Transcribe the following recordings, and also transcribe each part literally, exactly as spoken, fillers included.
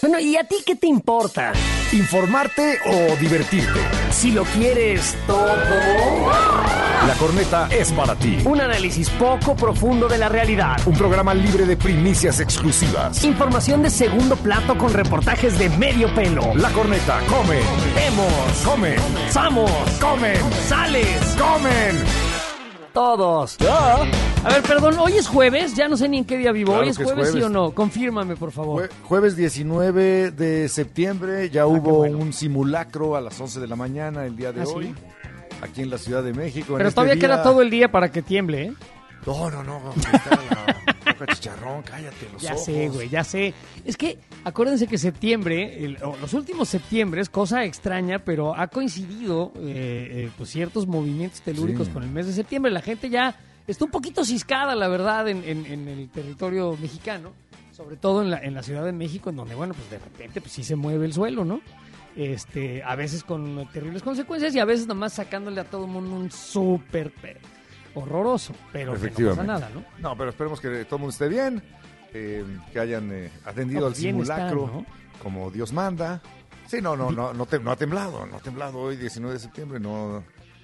Bueno, ¿y a ti qué te importa? ¿Informarte o divertirte? Si lo quieres todo. La Corneta es para ti. Un análisis poco profundo de la realidad. Un programa libre de primicias exclusivas. Información de segundo plato con reportajes de medio pelo. La Corneta, come. Vemos. Come. Vamos. Comen. Sales. Comen. Todos. ¿Ya? A ver, perdón, hoy es jueves, ya no sé ni en qué día vivo. Claro ¿Hoy es que jueves, es jueves, sí o no? Confírmame, por favor. Jue- jueves diecinueve de septiembre, ya Ah, hubo bueno. un simulacro a las once de la mañana el día de ¿Ah, hoy, sí? aquí en la Ciudad de México. en Pero este todavía día- queda todo el día para que tiemble, ¿eh? No, no, no, está la boca chicharrón, cállate los Ya ojos. sé, güey, ya sé. Es que acuérdense que septiembre, el- o los últimos septiembres, cosa extraña, pero ha coincidido eh, eh, pues ciertos movimientos telúricos Sí. con el mes de septiembre. La gente ya está un poquito ciscada, la verdad, en, en- en el territorio mexicano, sobre todo en la, en la Ciudad de México, en donde, bueno, pues de repente pues sí se mueve el suelo, ¿no? Este, a veces con terribles consecuencias y a veces nomás sacándole a todo el mundo un súper pe- horroroso, pero que no pasa Efectivamente. nada, ¿no? No, pero esperemos que todo el mundo esté bien, eh, que hayan eh, atendido No, al bien simulacro están, ¿no? como Dios manda. Sí, no, no, no, no, te- no ha temblado, no ha temblado hoy, diecinueve de septiembre, no.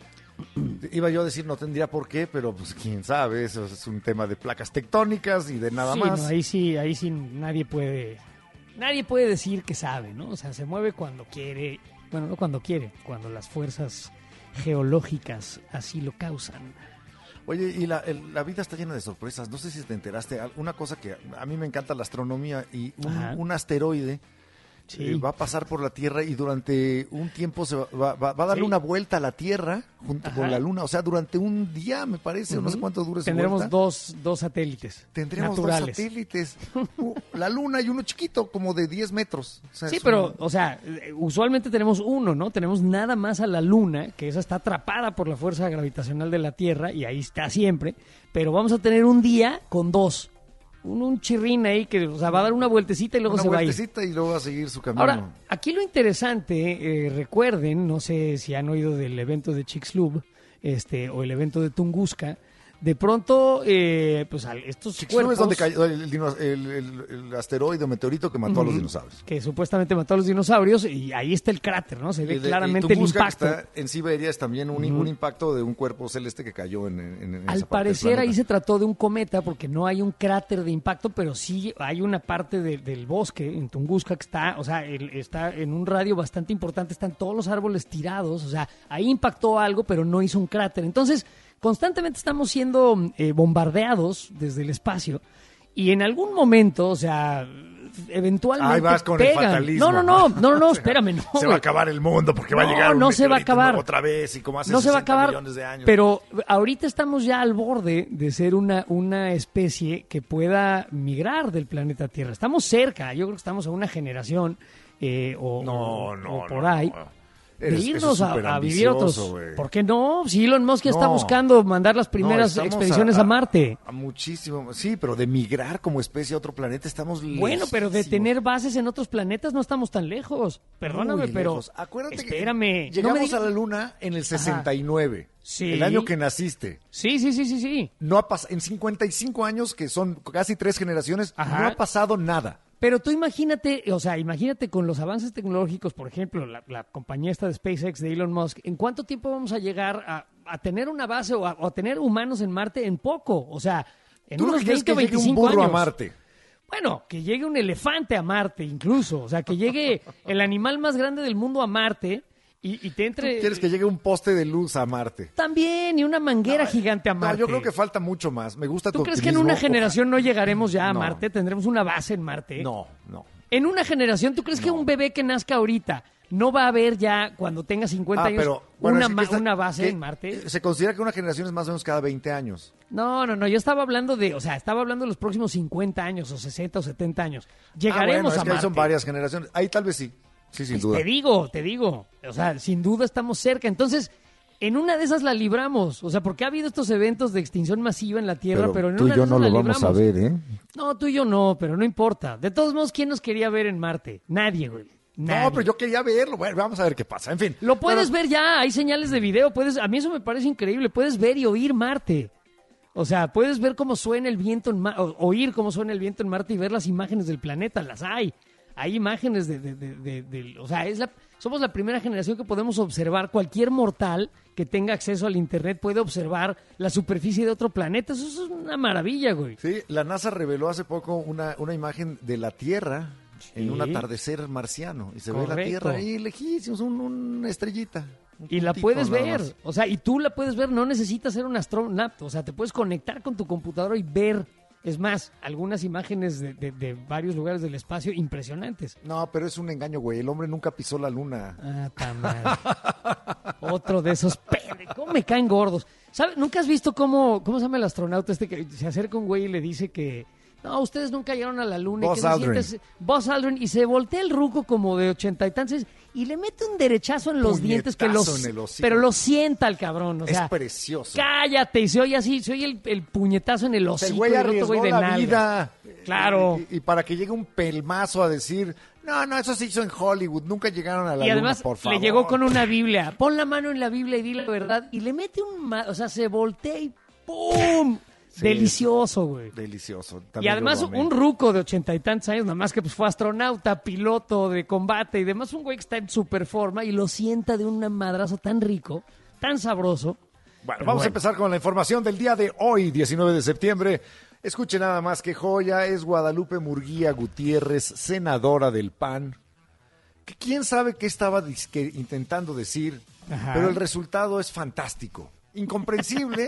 Iba yo a decir no tendría por qué, pero pues quién sabe, eso es un tema de placas tectónicas y de nada Sí, más. no, ahí sí, ahí sí nadie puede, nadie puede decir que sabe, ¿no? O sea, se mueve cuando quiere, bueno, no cuando quiere, cuando las fuerzas geológicas así lo causan. Oye, y la, el- la vida está llena de sorpresas. No sé si te enteraste. al- Una cosa que a mí me encanta la astronomía y un, Ajá. un asteroide Sí. eh, va a pasar por la Tierra y durante un tiempo se va, va- va- va a darle Sí. una vuelta a la Tierra junto Ajá. con la Luna. O sea, durante un día, me parece, o no sé Ujú. cuánto dura esa Tendremos vuelta. dos, dos satélites Tendremos naturales. dos satélites. Uh, la Luna y uno chiquito, como de diez metros. O sea, Sí, es pero, un- o sea, eh, usualmente tenemos uno, ¿no? Tenemos nada más a la Luna, que esa está atrapada por la fuerza gravitacional de la Tierra y ahí está siempre, pero vamos a tener un día con dos. Un, un chirrín ahí que, o sea, va a dar una vueltecita y luego una se va a ir. vueltecita y luego va a seguir su camino. Ahora, aquí lo interesante, eh, recuerden, no sé si han oído del evento de Chicxulub, este, o el evento de Tunguska, de pronto, eh, pues al- estos Chicxulub cuerpos es donde cayó el, dino- el- el- el asteroide o meteorito que mató a los Ujú. dinosaurios. que supuestamente mató a los dinosaurios y ahí está el cráter, ¿no? Se ve Y de- claramente y el Tunguska, impacto. que está en Siberia, es también un, un impacto de un cuerpo celeste que cayó en, en- en esa Al parte del parecer ahí planeta. se trató de un cometa porque no hay un cráter de impacto, pero sí hay una parte de- del bosque en Tunguska que está, o sea, el- está en un radio bastante importante, están todos los árboles tirados, o sea, ahí impactó algo, pero no hizo un cráter. Entonces, constantemente estamos siendo eh, bombardeados desde el espacio y en algún momento, o sea, eventualmente Ahí vas con el pegan. fatalismo. No, no, no, no, no, no, espérame, no. Se va a güey. acabar el mundo porque va a No, llegar un no se va a meteorito acabar. otra vez y como hace No se va a sesenta acabar, millones de años. pero ahorita estamos ya al borde de ser una, una especie que pueda migrar del planeta Tierra. Estamos cerca, yo creo que estamos a una generación eh, o, No, o- no, o por no, ahí. no. De Eres- eso irnos es a, súper a vivir otros. ambicioso, güey. ¿Por qué no? Si Elon Musk ya está No. buscando mandar las No, primeras estamos expediciones a, Marte. A muchísimo. Sí, pero de migrar como especie a otro planeta estamos Bueno, pero de lejísimos. tener bases en otros planetas no estamos tan lejos. Perdóname, Muy pero lejos. Acuérdate espérame. que no llegamos me digas- a la Luna en el sesenta y nueve. Sí. El año que naciste. Sí, sí, sí, sí, sí. No ha pas- en cincuenta y cinco años, que son casi tres generaciones, Ajá. no ha pasado nada. Pero tú imagínate, o sea, imagínate con los avances tecnológicos, por ejemplo, la, la compañía esta de SpaceX de Elon Musk, ¿en cuánto tiempo vamos a llegar a, a tener una base o a, o a tener humanos en Marte? En poco, o sea, en ¿Tú no unos quieres veinte o que llegue un veinticinco burro años. a Marte? Bueno, que llegue un elefante a Marte incluso, o sea, que llegue el animal más grande del mundo a Marte y, y te ¿Tú entre... quieres que llegue un poste de luz a Marte? También, y una manguera gigante a No, Marte. yo creo que falta mucho más. Me gusta ¿Tú tu crees que en optimismo. una generación no llegaremos ya a No. Marte? ¿Tendremos una base en Marte? No, no. En una generación, ¿tú crees que un bebé que nazca ahorita no va a haber ya, cuando tenga cincuenta Ah, años, pero, bueno, una, es que ma- esta- una base que en Marte? Se considera que una generación es más o menos cada veinte años. No, no, no, yo estaba hablando de, o sea, estaba hablando de los próximos cincuenta años o sesenta o setenta años. Ah, Llegaremos bueno, es a que ahí Marte. son varias generaciones. Ahí tal vez sí. Sí, sin Pues duda. Te digo, te digo. O sea, sin duda estamos cerca. Entonces, en una de esas la libramos. O sea, porque ha habido estos eventos de extinción masiva en la Tierra, pero, en tú y una yo de no esas lo la vamos a libramos. ver, ¿eh? No, tú y yo no, pero no importa. De todos modos, ¿quién nos quería ver en Marte? Nadie, güey. Nadie. No, pero yo quería verlo. Bueno, vamos a ver qué pasa. En fin. Lo puedes Bueno, ver ya, hay señales de video, puedes, a mí eso me parece increíble, puedes ver y oír Marte. O sea, puedes ver cómo suena el viento en Marte, oír cómo suena el viento en Marte y ver las imágenes del planeta, las hay. hay imágenes de, de, de, de, de o sea, es la, somos la primera generación que podemos observar, cualquier mortal que tenga acceso al internet puede observar la superficie de otro planeta. Eso es una maravilla, güey. Sí, la NASA reveló hace poco una, una imagen de la Tierra sí. en un atardecer marciano. Y se Correcto. ve la Tierra ahí lejísimos, un, una estrellita. Un y la puedes ver, más. o sea, y tú la puedes ver, no necesitas ser un astronauta, o sea, te puedes conectar con tu computadora y ver. Es más, algunas imágenes de, de, de varios lugares del espacio impresionantes. No, pero es un engaño, güey. El hombre nunca pisó la luna. Ah, tan mal. Otro de esos pendejos. ¿Cómo me caen gordos? ¿Sabes? ¿Nunca has visto cómo, cómo se llama el astronauta este que se acerca un güey y le dice que no, ustedes nunca llegaron a la luna? Buzz y que Aldrin. Sientes, Buzz Aldrin. Y se voltea el ruco como de ochenta y tantos y le mete un derechazo en los Puñetazo dientes que los, en el hocico. pero lo sienta el cabrón. O sea, es precioso. Cállate. Y se oye así, se oye el, el puñetazo en el hocico. El güey arriesgó güey de la nalgas. vida. Claro. Y, y, y para que llegue un pelmazo a decir, no, no, eso se hizo en Hollywood, nunca llegaron a la y además luna, por favor. le llegó con una Biblia. Pon la mano en la Biblia y di la verdad. Y le mete un... Ma- o sea, se voltea y ¡pum! Sí, delicioso, güey. Delicioso. Y además un ruco de ochenta y tantos años, nada más que pues fue astronauta, piloto de combate y demás, un güey que está en super forma y lo sienta de un madrazo tan rico, tan sabroso. Bueno, vamos bueno. a empezar con la información del día de hoy, diecinueve de septiembre. Escuche nada más que joya, es Guadalupe Murguía Gutiérrez, senadora del P A N. Que quién sabe qué estaba disque, intentando decir, Ajá. pero el resultado es fantástico, incomprensible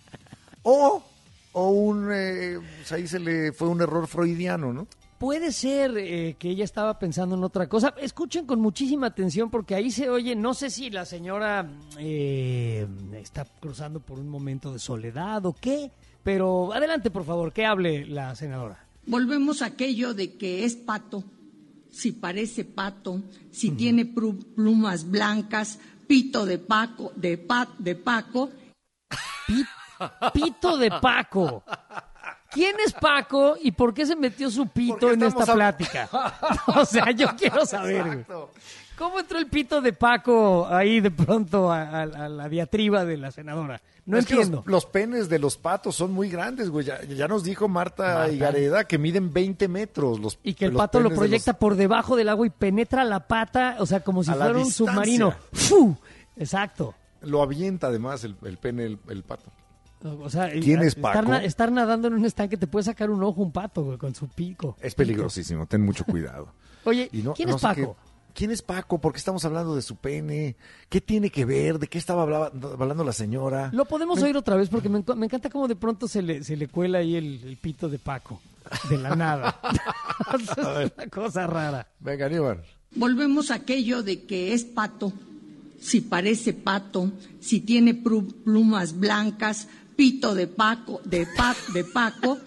o... O un, eh, pues ahí se le fue un error freudiano, ¿no? Puede ser eh, que ella estaba pensando en otra cosa. Escuchen con muchísima atención porque ahí se oye, no sé si la señora eh, está cruzando por un momento de soledad o qué, pero adelante, por favor, que hable la senadora. Volvemos a aquello de que es pato, si parece pato, si uh-huh. tiene plumas blancas, pito de Paco, de, pa, de Paco. Pito. Pito de Paco. ¿Quién es Paco y por qué se metió su pito en esta a... plática? O sea, yo quiero saber. Exacto. ¿Cómo entró el pito de Paco ahí de pronto a, a, a la diatriba de la senadora? No es entiendo. Que los, los penes de los patos son muy grandes, güey. Ya, ya nos dijo Marta, Marta Higareda que miden veinte metros. Los, y que el pato lo proyecta los... por debajo del agua y penetra la pata, o sea, como si a fuera un submarino. ¡Fu! Exacto. Lo avienta además el, el pene, el, el pato. O sea, ¿quién es Paco? Estar, estar nadando en un estanque te puede sacar un ojo un pato, güey, con su pico. Es peligrosísimo, ten mucho cuidado. Oye, y no, ¿quién no es Paco? Qué, ¿Quién es Paco? ¿Por qué estamos hablando de su pene? ¿Qué tiene que ver? ¿De qué estaba hablando, hablando la señora? Lo podemos me... oír otra vez porque me, me encanta cómo de pronto se le, se le cuela ahí el, el pito de Paco, de la nada. Es una cosa rara. Venga, Aníbal. Volvemos a aquello de que es pato, si parece pato, si tiene plumas blancas, pito de Paco, de, pa, de Paco.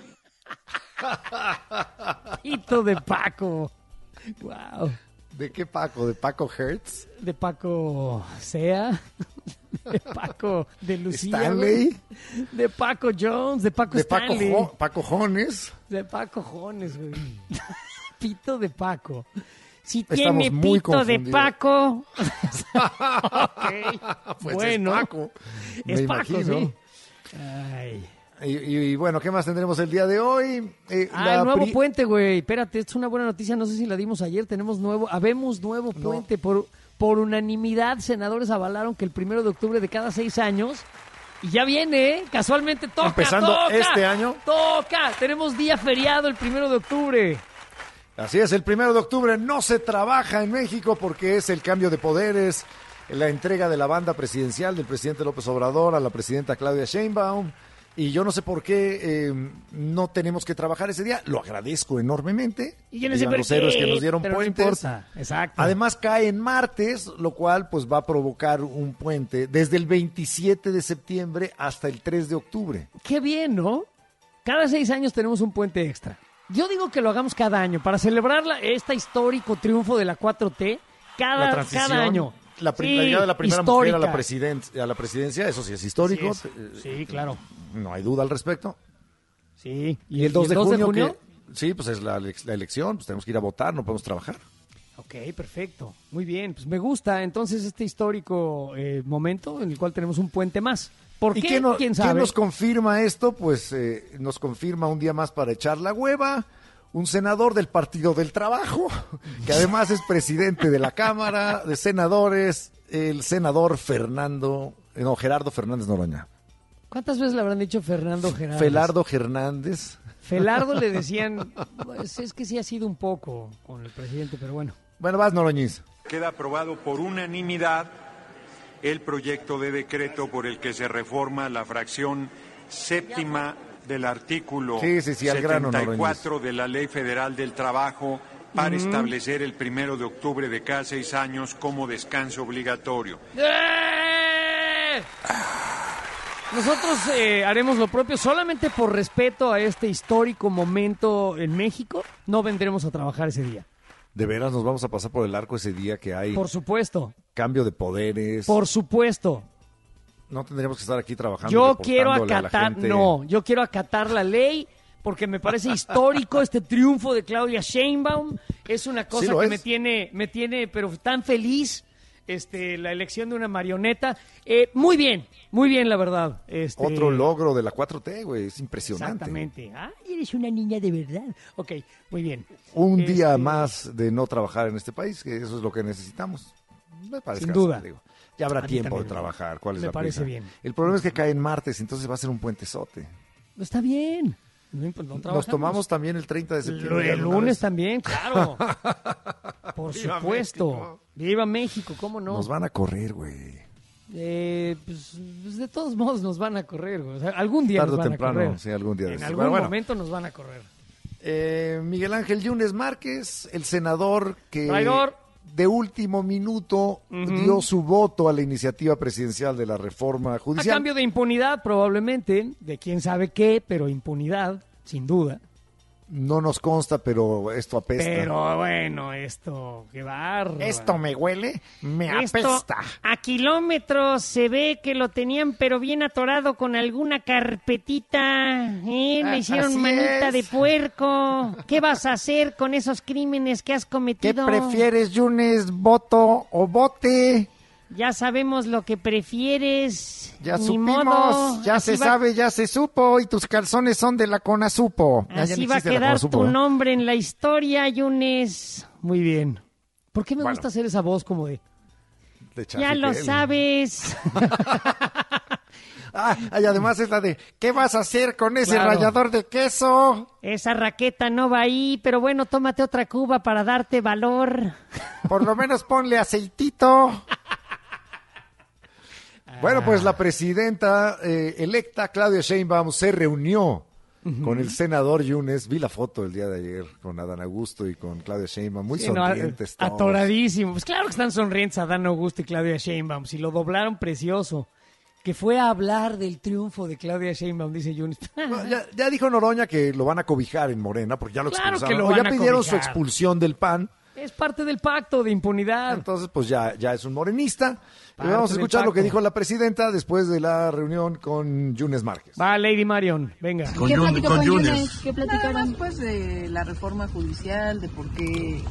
Pito de Paco. Wow. ¿De qué Paco? ¿De Paco Hertz? De Paco Sea. De Paco de Lucía. Stanley. De Paco Jones. De Paco de Stanley. Paco, Paco Jones. De Paco Jones, güey. Pito de Paco. Si Estamos tiene muy pito de Paco. Okay. Pues bueno. es Paco. Es Me Paco, imagino. sí. Ay. Y, y, y bueno, ¿qué más tendremos el día de hoy? Eh, ah, el nuevo pri... puente, güey. Espérate, esto es una buena noticia. No sé si la dimos ayer. Tenemos nuevo, habemos nuevo puente. No. Por, por unanimidad, senadores avalaron que el primero de octubre de cada seis años. Y ya viene, ¿eh? Casualmente toca. Empezando toca, este año. Toca. Tenemos día feriado el primero de octubre. Así es, el primero de octubre no se trabaja en México porque es el cambio de poderes, la entrega de la banda presidencial del presidente López Obrador a la presidenta Claudia Sheinbaum. Y yo no sé por qué eh, no tenemos que trabajar ese día. Lo agradezco enormemente. Y yo no sé por los qué, héroes que nos dieron pero puentes. No importa. Exacto. Además cae en martes, lo cual pues va a provocar un puente desde el veintisiete de septiembre hasta el tres de octubre. Qué bien, ¿no? Cada seis años tenemos un puente extra. Yo digo que lo hagamos cada año para celebrar la, este histórico triunfo de la cuatro T. Cada, cada año. La, sí, la llegada de la primera histórica. mujer a la, presiden- a la presidencia, eso sí es histórico. Sí, es. sí, claro. No hay duda al respecto. Sí. ¿Y el dos, ¿Y el de, dos junio, de junio? Que, sí, pues es la, la elección, pues tenemos que ir a votar, no podemos trabajar. Ok, perfecto. Muy bien, pues me gusta entonces este histórico eh, momento en el cual tenemos un puente más. ¿Por ¿Y qué? ¿Quién, no, ¿Quién sabe? ¿Quién nos confirma esto? Pues eh, nos confirma un día más para echar la hueva. un senador del Partido del Trabajo, que además es presidente de la Cámara de Senadores, el senador Fernando, no, Gerardo Fernández Noroña. ¿Cuántas veces le habrán dicho Fernando Gerardo? Felardo Hernández. Felardo le decían, pues es que sí ha sido un poco con el presidente, pero bueno. Bueno, vas, Noroñiz. Queda aprobado por unanimidad el proyecto de decreto por el que se reforma la fracción séptima del artículo sí, sí, sí, al grano, setenta y cuatro de la Ley Federal del Trabajo para uh-huh. establecer el primero de octubre de cada seis años como descanso obligatorio. ¡Eh! Nosotros eh, haremos lo propio solamente por respeto a este histórico momento en México. No vendremos a trabajar ese día. ¿De veras nos vamos a pasar por el arco ese día que hay? Por supuesto. Cambio de poderes. Por supuesto. No tendríamos que estar aquí trabajando. Yo quiero acatar, no, yo quiero acatar la ley porque me parece histórico este triunfo de Claudia Sheinbaum. Es una cosa sí que es. me tiene, me tiene, pero tan feliz. Este, la elección de una marioneta. Eh, muy bien, muy bien, la verdad. Este... Otro logro de la cuatro T, güey, es impresionante. Exactamente. Ah, eres una niña de verdad. Ok, muy bien. Un este... día más de no trabajar en este país, que eso es lo que necesitamos. Me parece Sin duda. Digo. Ya habrá tiempo de trabajar. ¿Cuál es me la parece prisa? bien. El problema es que cae en martes, entonces va a ser un puentezote. No está bien. No, no Nos tomamos también el treinta de septiembre. El lunes también, claro. Por ¡Viva supuesto. México! ¡Viva México! ¿Cómo no? Nos van a correr, güey. Eh, pues, pues de todos modos nos van a correr, güey. O sea, algún día Tarde nos van temprano, a correr. Sí, algún día. En de algún bueno, momento bueno. nos van a correr. Eh, Miguel Ángel Yunes Márquez, el senador que... Traidor. De último minuto uh-huh. dio su voto a la iniciativa presidencial de la reforma judicial. A cambio de impunidad, probablemente, de quién sabe qué, pero impunidad, sin duda. No nos consta, pero esto apesta. Pero bueno, esto, qué bárbaro. Esto me huele, me esto, apesta. A kilómetros se ve que lo tenían, pero bien atorado con alguna carpetita. ¿eh? Le hicieron Así manita es. de puerco. ¿Qué vas a hacer con esos crímenes que has cometido? ¿Qué prefieres, Yunes, voto o bote? Ya sabemos lo que prefieres. Ya Ni supimos, modo. ya Así se va... sabe, ya se supo, y tus calzones son de la Conasupo. Así ya, ya va a quedar tu nombre en la historia, Yunes. Muy bien. ¿Por qué me bueno. gusta hacer esa voz como de... de ya lo sabes. ah, y además es la de, ¿qué vas a hacer con ese claro. rallador de queso? Esa raqueta no va ahí, pero bueno, tómate otra cuba para darte valor. Por lo menos ponle aceitito. Bueno, pues la presidenta eh, electa, Claudia Sheinbaum, se reunió uh-huh. con el senador Yunes. Vi la foto el día de ayer con Adán Augusto y con Claudia Sheinbaum, muy sí, sonrientes no, todos. Atoradísimo. Pues claro que están sonrientes Adán Augusto y Claudia Sheinbaum. Si lo doblaron precioso. Que fue a hablar del triunfo de Claudia Sheinbaum, dice Yunes. Bueno, ya, ya dijo Noroña que lo van a cobijar en Morena, porque ya lo claro expulsaron. Que lo o van ya a pidieron cobijar. su expulsión del P A N. Es parte del pacto de impunidad. Entonces, pues ya, ya es un morenista. Y vamos a escuchar lo que dijo la presidenta después de la reunión con Yunes Márquez. Va, Lady Marion, venga. Con ¿Qué platicó con Yunes? ¿Qué platicaron? Nada más, pues, de la reforma judicial, de por qué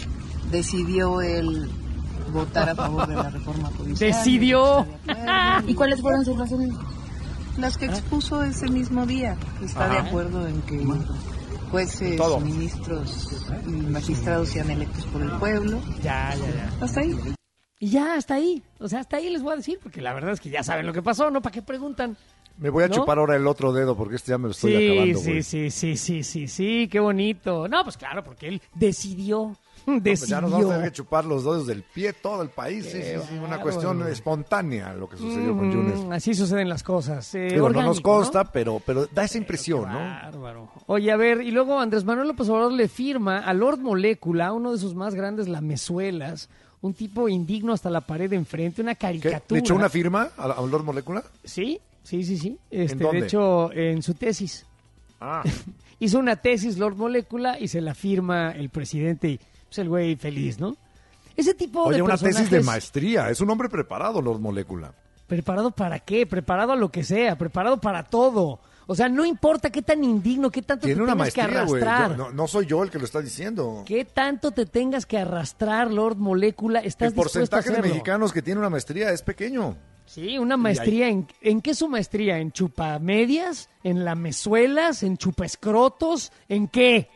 decidió él votar a favor de la reforma judicial. ¡Decidió! ¿Y cuáles fueron sus razones? Las que expuso ese mismo día. Está Ajá. de acuerdo en que... jueces, Todo. ministros y magistrados sean electos por el pueblo. Ya, ya, ya. Hasta ahí. Y ya, hasta ahí. O sea, hasta ahí les voy a decir, porque la verdad es que ya saben lo que pasó, ¿no? ¿Para qué preguntan? Me voy a ¿no? chupar ahora el otro dedo, porque este ya me lo estoy sí, acabando, Sí, güey. sí, sí, sí, sí, sí, qué bonito. No, pues claro, porque él decidió. No, decidió. Pues ya nos vamos a tener que chupar los dedos del pie todo el país. Sí, sí, sí, una cuestión bueno. espontánea lo que sucedió mm, con Yunes. Así suceden las cosas. Eh, Digo, orgánico, no nos consta, ¿no? pero, pero da esa impresión, Qué ¿no? Bárbaro. Oye, a ver, y luego Andrés Manuel López Obrador le firma a Lord Molécula, uno de sus más grandes lamezuelas, un tipo indigno hasta la pared de enfrente, una caricatura. ¿Qué? ¿Le echó una firma a, a Lord Molécula? Sí, sí, sí, sí. Este, ¿En dónde? De hecho, en su tesis. Ah. Hizo una tesis Lord Molécula y se la firma el presidente y pues el güey feliz, ¿no? Ese tipo Oye, de una personajes... tesis de maestría. Es un hombre preparado, Lord Molécula. ¿Preparado para qué? Preparado a lo que sea, preparado para todo. O sea, no importa qué tan indigno, qué tanto Tiene te una tengas que maestría, güey. arrastrar. No, no soy yo el que lo está diciendo. ¿Qué tanto te tengas que arrastrar, Lord Molécula? ¿Estás El porcentaje de mexicanos que tiene una maestría es pequeño. Sí, una maestría. ¿En, ¿En qué es su maestría? ¿En chupamedias? ¿En lamezuelas? ¿En chupaescrotos? ¿En qué?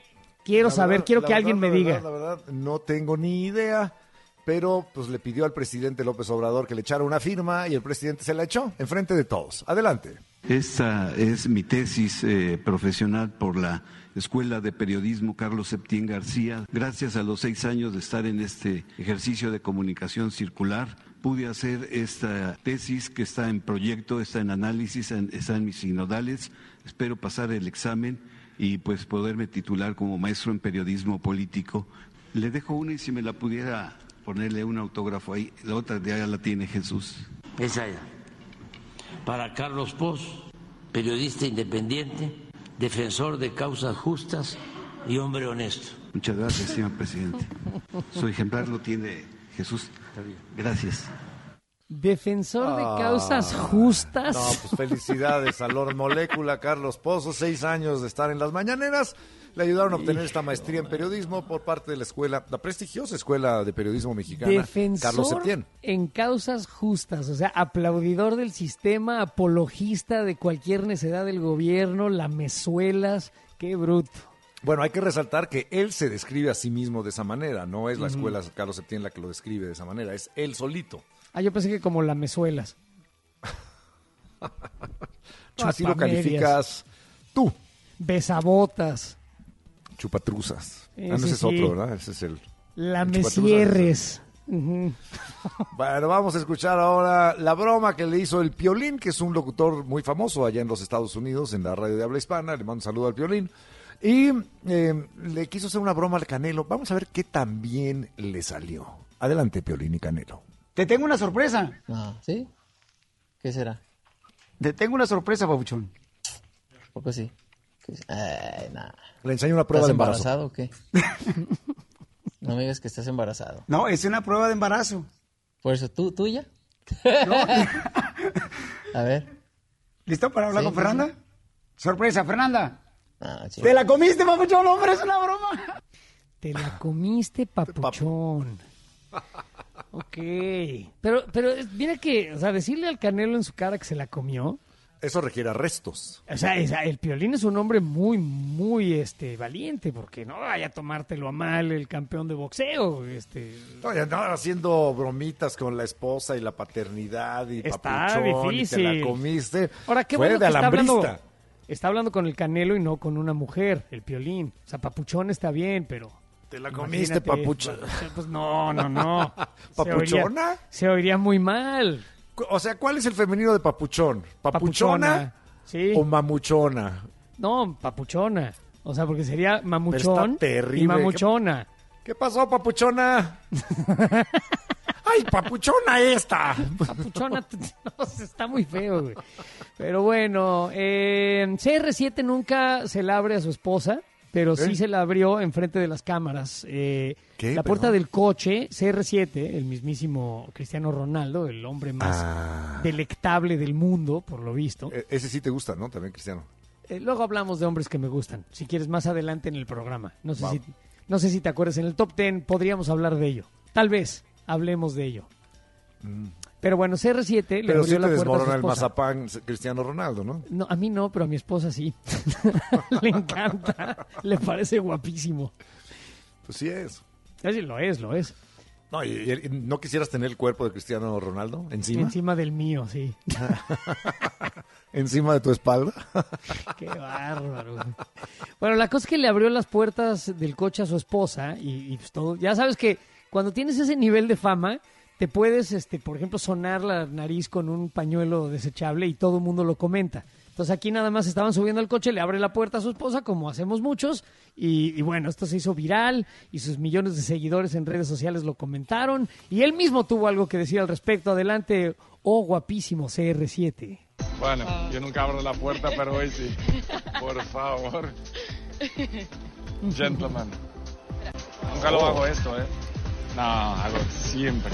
Quiero La saber, verdad, quiero la que verdad, alguien me la diga. verdad, la verdad, no tengo ni idea, pero pues le pidió al presidente López Obrador que le echara una firma y el presidente se la echó enfrente de todos. Adelante. Esta es mi tesis eh, profesional por la Escuela de Periodismo Carlos Septién García. Gracias a los seis años de estar en este ejercicio de comunicación circular, pude hacer esta tesis que está en proyecto, está en análisis, en, está en mis sinodales. Espero pasar el examen y pues poderme titular como maestro en periodismo político. Le dejo una y si me la pudiera ponerle un autógrafo ahí, la otra ya la tiene Jesús. Esa ya. Para Carlos Poz, periodista independiente, defensor de causas justas y hombre honesto. Muchas gracias, señor presidente. Su ejemplar lo tiene Jesús. Gracias. Defensor de Ah, causas justas. No, pues felicidades a Lord Molécula, Carlos Pozo, seis años de estar en las mañaneras. Le ayudaron a obtener esta maestría en periodismo por parte de la escuela, la prestigiosa Escuela de Periodismo Mexicana, Defensor Carlos Septién. en causas justas, o sea, aplaudidor del sistema, apologista de cualquier necedad del gobierno, lamezuelas, qué bruto. Bueno, hay que resaltar que él se describe a sí mismo de esa manera, no es la escuela Carlos Septién la que lo describe de esa manera, es él solito. Ah, yo pensé que como lamezuelas. Así lo calificas tú. Besabotas. Chupatruzas. Ese Ah, no, ese es sí. otro, ¿verdad? Ese es el... Lamecierres. Ujú. Bueno, vamos a escuchar ahora la broma que le hizo el Piolín, que es un locutor muy famoso allá en los Estados Unidos, en la radio de habla hispana. Le mando un saludo al Piolín. Y eh, le quiso hacer una broma al Canelo. Vamos a ver qué tan bien le salió. Adelante, Piolín y Canelo. Te tengo una sorpresa. Ah, ¿sí? ¿Qué será? Te tengo una sorpresa, papuchón. ¿Por qué sí? ¿Qué es? Ay, nada. Le enseño una prueba ¿Estás de embarazo. embarazado o qué? No me digas que estás embarazado. No, es una prueba de embarazo. ¿Por eso tú, tuya? ¿No? A ver. ¿Listo para hablar Sí, con sí, Fernanda? Sorpresa, Fernanda. Ah, sí. ¿Te la comiste, papuchón? Hombre, es una broma. Te la comiste, papuchón. Ok. Pero, pero mira que, o sea, decirle al Canelo en su cara que se la comió. Eso requiere arrestos. O sea, es- el Piolín es un hombre muy, muy este, valiente, porque no vaya a tomártelo a mal el campeón de boxeo. Este, No, ya andaba haciendo bromitas con la esposa y la paternidad y Está papuchón difícil. y te la comiste. Ahora, qué Fue bueno de que está alambrista. hablando, está hablando con el Canelo y no con una mujer, el Piolín. O sea, papuchón está bien, pero... Te la comiste, imagínate, papuchón. Pues no, no, no. Se ¿Papuchona? oiría, se oiría muy mal. O sea, ¿cuál es el femenino de papuchón? ¿Papuchona, Papuchona, sí. o mamuchona? No, papuchona. O sea, porque sería Pero mamuchón está terrible. y mamuchona. ¿Qué pasó, papuchona? ¡Ay, papuchona esta! Papuchona, no, está muy feo, güey. Pero bueno, eh, C R siete nunca se la abre a su esposa, pero sí ¿Eh? se la abrió enfrente de las cámaras. Eh, ¿Qué? La puerta Perdón. del coche, C R siete, el mismísimo Cristiano Ronaldo, el hombre más Ah. delectable del mundo, por lo visto. E- Ese sí te gusta, ¿no? También, Cristiano. Eh, luego hablamos de hombres que me gustan, si quieres más adelante en el programa. No sé, Wow. si, no sé si te acuerdas, en el top ten podríamos hablar de ello. Tal vez hablemos de ello. Pero bueno, C R siete le Pero abrió sí la te puerta a su desmorona el esposa. mazapán Cristiano Ronaldo, ¿no? No, a mí no, pero a mi esposa sí. Le encanta, le parece guapísimo. Pues sí es. Sí, lo es, lo es. No, y, y- ¿no quisieras tener el cuerpo de Cristiano Ronaldo encima? Encima del mío, sí. ¿Encima de tu espalda? Qué bárbaro. Bueno, la cosa es que le abrió las puertas del coche a su esposa y, y pues todo. Ya sabes que cuando tienes ese nivel de fama, te puedes, este, por ejemplo, sonar la nariz con un pañuelo desechable y todo el mundo lo comenta. Entonces aquí nada más estaban subiendo al coche, le abre la puerta a su esposa, como hacemos muchos, y, y bueno, esto se hizo viral y sus millones de seguidores en redes sociales lo comentaron y él mismo tuvo algo que decir al respecto. Adelante, oh guapísimo C R siete. Bueno, yo nunca abro la puerta, pero hoy sí. Por favor. Gentleman. Nunca lo hago esto, ¿eh? No, hago siempre.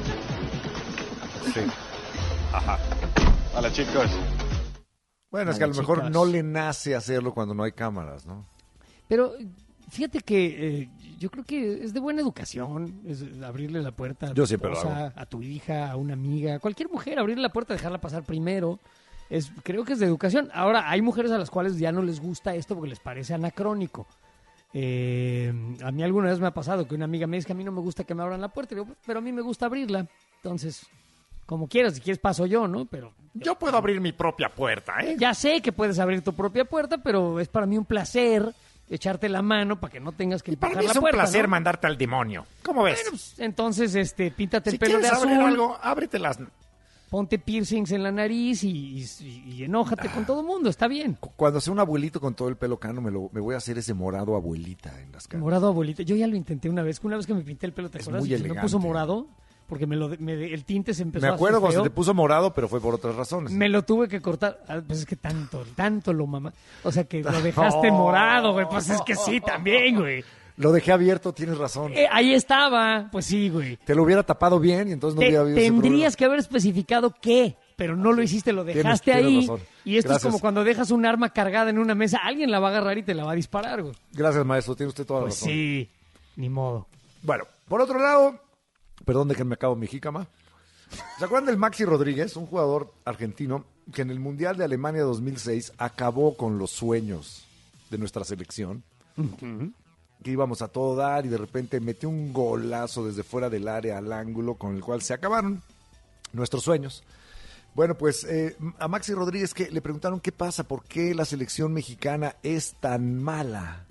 Sí. Ajá. Hola, chicos. Bueno, es que a lo Hola, mejor chicas. no le nace hacerlo cuando no hay cámaras, ¿no? Pero fíjate que eh, yo creo que es de buena educación es abrirle la puerta a tu Yo siempre lo esposa, a tu hija, a una amiga, a cualquier mujer, abrirle la puerta, dejarla pasar primero. Es, creo que es de educación. Ahora, hay mujeres a las cuales ya no les gusta esto porque les parece anacrónico. Eh, a mí alguna vez me ha pasado que una amiga me dice que a mí no me gusta que me abran la puerta, y digo, pero a mí me gusta abrirla. Entonces, como quieras, si quieres paso yo, ¿no? Pero yo puedo abrir mi propia puerta, ¿eh? Ya sé que puedes abrir tu propia puerta, pero es para mí un placer echarte la mano para que no tengas que empujar la puerta. Para mí es un placer, ¿no? mandarte al demonio. ¿Cómo ves? Bueno, pues, entonces, este, píntate si el pelo de azul. abrir algo, ábretelas. Ponte piercings en la nariz y, y, y enójate ah. con todo el mundo, está bien. Cuando sea un abuelito con todo el pelo cano, me, lo, me voy a hacer ese morado abuelita en las caras. Morado abuelita. Yo ya lo intenté una vez. Una vez que me pinté el pelo, ¿te es acuerdas? Muy se elegante. me puso morado porque me lo, me, el tinte se empezó me a hacer acuerdo cuando feo. se te puso morado, pero fue por otras razones. Me lo tuve que cortar. Ah, pues es que tanto, tanto lo mamá. O sea, que lo dejaste oh. morado, güey. Pues es que sí, también, güey. Lo dejé abierto, tienes razón. Eh, ahí estaba. Pues sí, güey. Te lo hubiera tapado bien y entonces no te, hubiera habido Tendrías que haber especificado qué, pero no lo hiciste, lo dejaste tienes, ahí. Tienes y esto Gracias. Es como cuando dejas un arma cargada en una mesa, alguien la va a agarrar y te la va a disparar, güey. Gracias, maestro, tiene usted toda la pues razón. Sí, ni modo. Bueno, por otro lado, perdón de que me acabo mi jícama. ¿Se acuerdan del Maxi Rodríguez, un jugador argentino que en el Mundial de Alemania dos mil seis acabó con los sueños de nuestra selección? Uh-huh. Que íbamos a todo dar y de repente metió un golazo desde fuera del área al ángulo con el cual se acabaron nuestros sueños. Bueno, pues eh, a Maxi Rodríguez que le preguntaron qué pasa, por qué la selección mexicana es tan mala.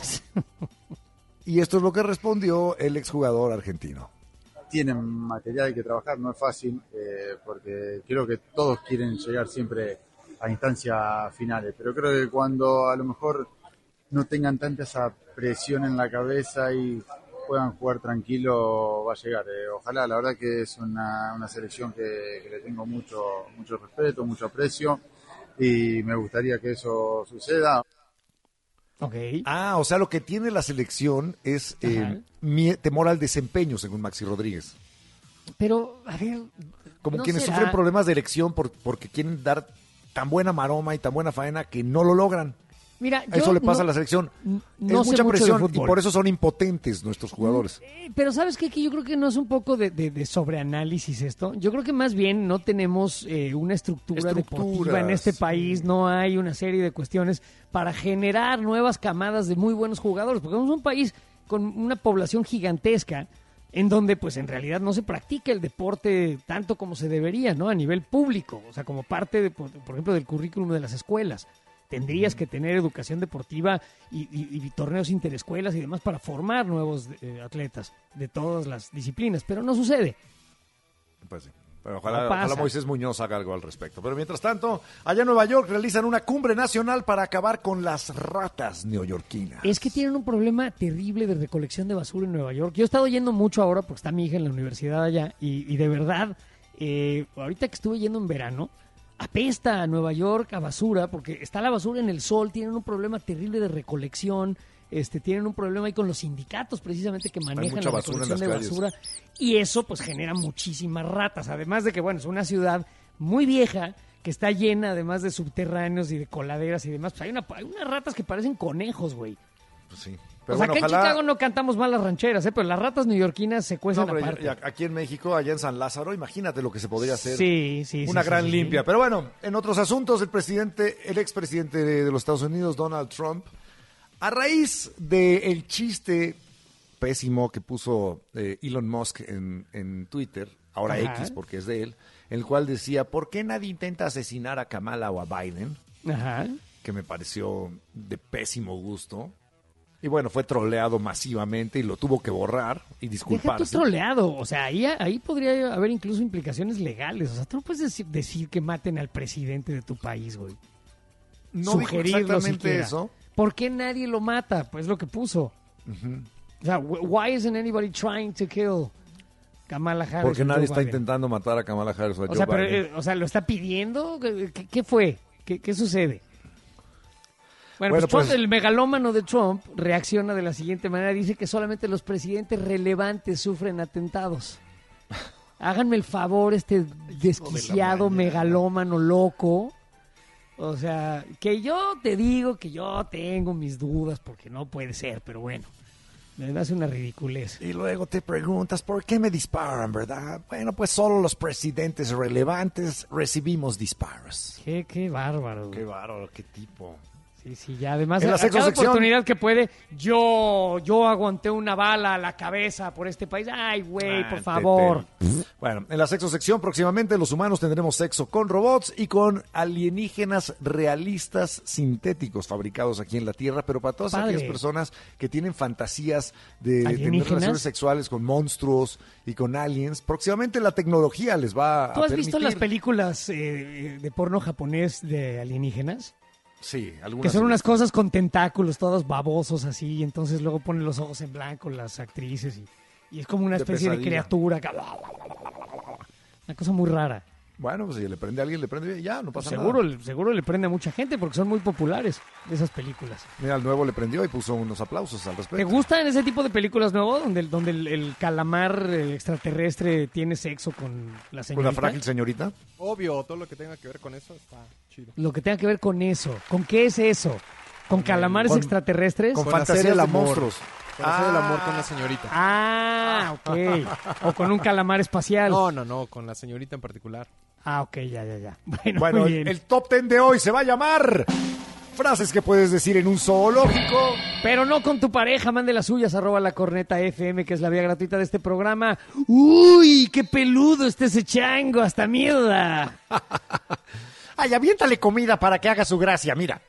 Y esto es lo que respondió el exjugador argentino. Tienen material que trabajar, no es fácil, eh, porque creo que todos quieren llegar siempre a instancias finales, pero creo que cuando a lo mejor no tengan tanta esa presión en la cabeza y puedan jugar tranquilo, va a llegar. Eh, ojalá, la verdad que es una, una selección que, que le tengo mucho, mucho respeto, mucho aprecio y me gustaría que eso suceda. Okay. Ah, o sea, lo que tiene la selección es eh, mi, temor al desempeño, según Maxi Rodríguez. Pero, a ver... Como ¿no quienes será? sufren problemas de elección por, porque quieren dar tan buena maroma y tan buena faena que no lo logran. Mira, Eso yo le pasa no, a la selección. No es mucha presión y por eso son impotentes nuestros jugadores. Eh, pero ¿sabes qué? Que yo creo que no es un poco de, de, de sobreanálisis esto. Yo creo que más bien no tenemos eh, una estructura deportiva en este país. No hay una serie de cuestiones para generar nuevas camadas de muy buenos jugadores. Porque somos un país con una población gigantesca en donde pues en realidad no se practica el deporte tanto como se debería, ¿no? A nivel público, o sea, como parte, de, por, por ejemplo, del currículum de las escuelas. Tendrías que tener educación deportiva y, y, y torneos interescuelas y demás para formar nuevos eh, atletas de todas las disciplinas, pero no sucede. Pues sí, pero ojalá, no ojalá Moisés Muñoz haga algo al respecto. Pero mientras tanto, allá en Nueva York realizan una cumbre nacional para acabar con las ratas neoyorquinas. Es que tienen un problema terrible de recolección de basura en Nueva York. Yo he estado yendo mucho ahora porque está mi hija en la universidad allá y, y de verdad, eh, ahorita que estuve yendo en verano, apesta a Nueva York a basura, porque está la basura en el sol, tienen un problema terrible de recolección, este, tienen un problema ahí con los sindicatos precisamente que manejan la recolección de basura, y eso pues genera muchísimas ratas, además de que bueno, es una ciudad muy vieja, que está llena además de subterráneos y de coladeras y demás, pues hay, una, hay unas ratas que parecen conejos, güey. Pues sí. Pero o sea, bueno, acá ojalá... en Chicago no cantamos mal las rancheras, ¿eh? Pero las ratas neoyorquinas se cuecen no, aparte. Ya, aquí en México, allá en San Lázaro, imagínate lo que se podría hacer. Sí, sí, Una sí, gran sí, limpia. Sí. Pero bueno, en otros asuntos, el presidente, el expresidente de, de los Estados Unidos, Donald Trump, a raíz del chiste pésimo que puso eh, Elon Musk en, en Twitter, ahora Ajá. X porque es de él, en el cual decía, ¿por qué nadie intenta asesinar a Kamala o a Biden? Ajá. Que me pareció de pésimo gusto. Y bueno, fue troleado masivamente y lo tuvo que borrar y disculparse. Deja tú troleado, o sea, ahí, ahí podría haber incluso implicaciones legales. O sea, tú no puedes decir, decir que maten al presidente de tu país, güey. No dijo exactamente eso. ¿Por qué nadie lo mata? Pues lo que puso. Uh-huh. O sea, why isn't anybody trying to kill Kamala Harris? Porque nadie está intentando matar a Kamala Harris o a o Joe sea, Biden. Pero, eh, o sea, ¿lo está pidiendo? ¿Qué, qué fue? ¿Qué, qué sucede? Bueno, bueno pues, Trump, pues el megalómano de Trump reacciona de la siguiente manera. Dice que solamente los presidentes relevantes sufren atentados. Háganme el favor, este desquiciado megalómano loco. O sea, que yo te digo que yo tengo mis dudas porque no puede ser, pero bueno, me hace una ridiculez. Y luego te preguntas, ¿por qué me disparan, verdad? Bueno, pues solo los presidentes relevantes recibimos disparos. Qué, qué bárbaro. Qué bárbaro, qué tipo. Sí, sí, ya además En la a cada sexosección- oportunidad que puede, yo yo aguanté una bala a la cabeza por este país. Ay, güey, por Ah, favor. te- te- Bueno, en la sexosección próximamente los humanos tendremos sexo con robots y con alienígenas realistas sintéticos fabricados aquí en la Tierra, pero para todas Padre. aquellas personas que tienen fantasías de tener ¿Alienígenas? relaciones sexuales con monstruos y con aliens, próximamente la tecnología les va a ¿Tú has visto permitir- las películas eh, de porno japonés de alienígenas? Sí, algunas. Que son unas cosas con tentáculos, todos babosos así, y entonces luego ponen los ojos en blanco las actrices y, y es como una De especie de, pesadilla. criatura. Una cosa muy rara. Bueno, pues si le prende a alguien, le prende bien, ya, no pasa Seguro, nada. seguro le prende a mucha gente porque son muy populares esas películas. Mira, al nuevo le prendió y puso unos aplausos al ¿Te respecto. gustan ese tipo de películas nuevos donde, el- donde el, el calamar eh, extraterrestre tiene sexo con la Con señorita? la frágil señorita. Obvio, todo lo que tenga que ver con eso está chido. Lo que tenga que ver con eso. ¿Con qué es eso? ¿Con calamares con- extraterrestres? con Con fantasías hacer el de amor. monstruos. Para hacer el Ah. amor con la señorita. Ah, ok. O con un calamar espacial. No, no, no, con la señorita en particular. Ah, ok, ya, ya, ya. Bueno, Bueno, muy el, bien. el top ten de hoy se va a llamar frases que puedes decir en un zoológico. Pero no con tu pareja, mande las suyas, arroba la corneta F M, que es la vía gratuita de este programa. ¡Uy, qué peludo está ese chango! ¡Hasta mierda! Ay, aviéntale comida para que haga su gracia, mira.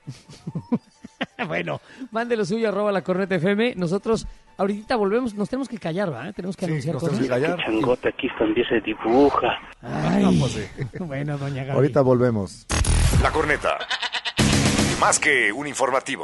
Bueno, mande lo suyo, arroba la corneta F M. Nosotros ahorita volvemos, nos tenemos que callar, ¿va? Tenemos que Sí, anunciar nos cosas. tenemos que callar. Changote aquí también se dibuja. Ay, No, pues sí. bueno, doña Gaby. Ahorita volvemos. La corneta. Más que un informativo.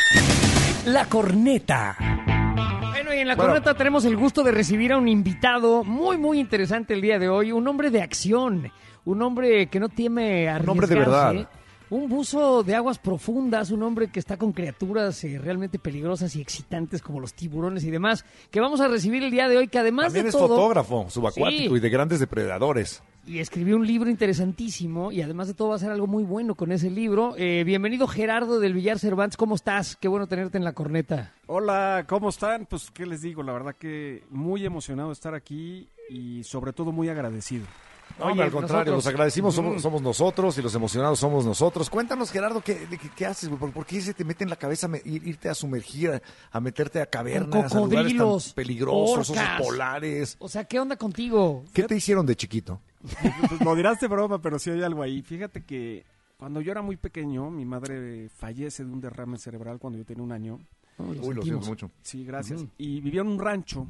La corneta. Bueno, y en la Bueno. corneta tenemos el gusto de recibir a un invitado muy, muy interesante el día de hoy. Un hombre de acción, un hombre que no teme arriesgarse. hombre de verdad. Un buzo de aguas profundas, un hombre que está con criaturas eh, realmente peligrosas y excitantes como los tiburones y demás, que vamos a recibir el día de hoy, que además También de es todo... fotógrafo subacuático Sí. y de grandes depredadores. Y escribió un libro interesantísimo y además de todo va a ser algo muy bueno con ese libro. Eh, bienvenido Gerardo del Villar Cervantes, ¿cómo estás? Qué bueno tenerte en la corneta. Hola, ¿cómo están? Pues, ¿qué les digo? La verdad que muy emocionado de estar aquí y sobre todo muy agradecido. No, Oye, hombre, al contrario, nosotros- los agradecimos somos, Mm. somos nosotros y los emocionados somos nosotros. Cuéntanos, Gerardo, ¿qué, de qué, qué haces? güey? ¿Por, por qué se te mete en la cabeza me- ir- irte a sumergir, a, a meterte a cavernas, a lugares cocodrilos, tan peligrosos, orcas. osos polares? O sea, ¿qué onda contigo? ¿Qué te hicieron de chiquito? Pues, lo dirás de broma, pero sí hay algo ahí. Fíjate que cuando yo era muy pequeño, mi madre fallece de un derrame cerebral cuando yo tenía un año. Uy, lo siento mucho. Sí, gracias. Ujú. Y vivía en un rancho.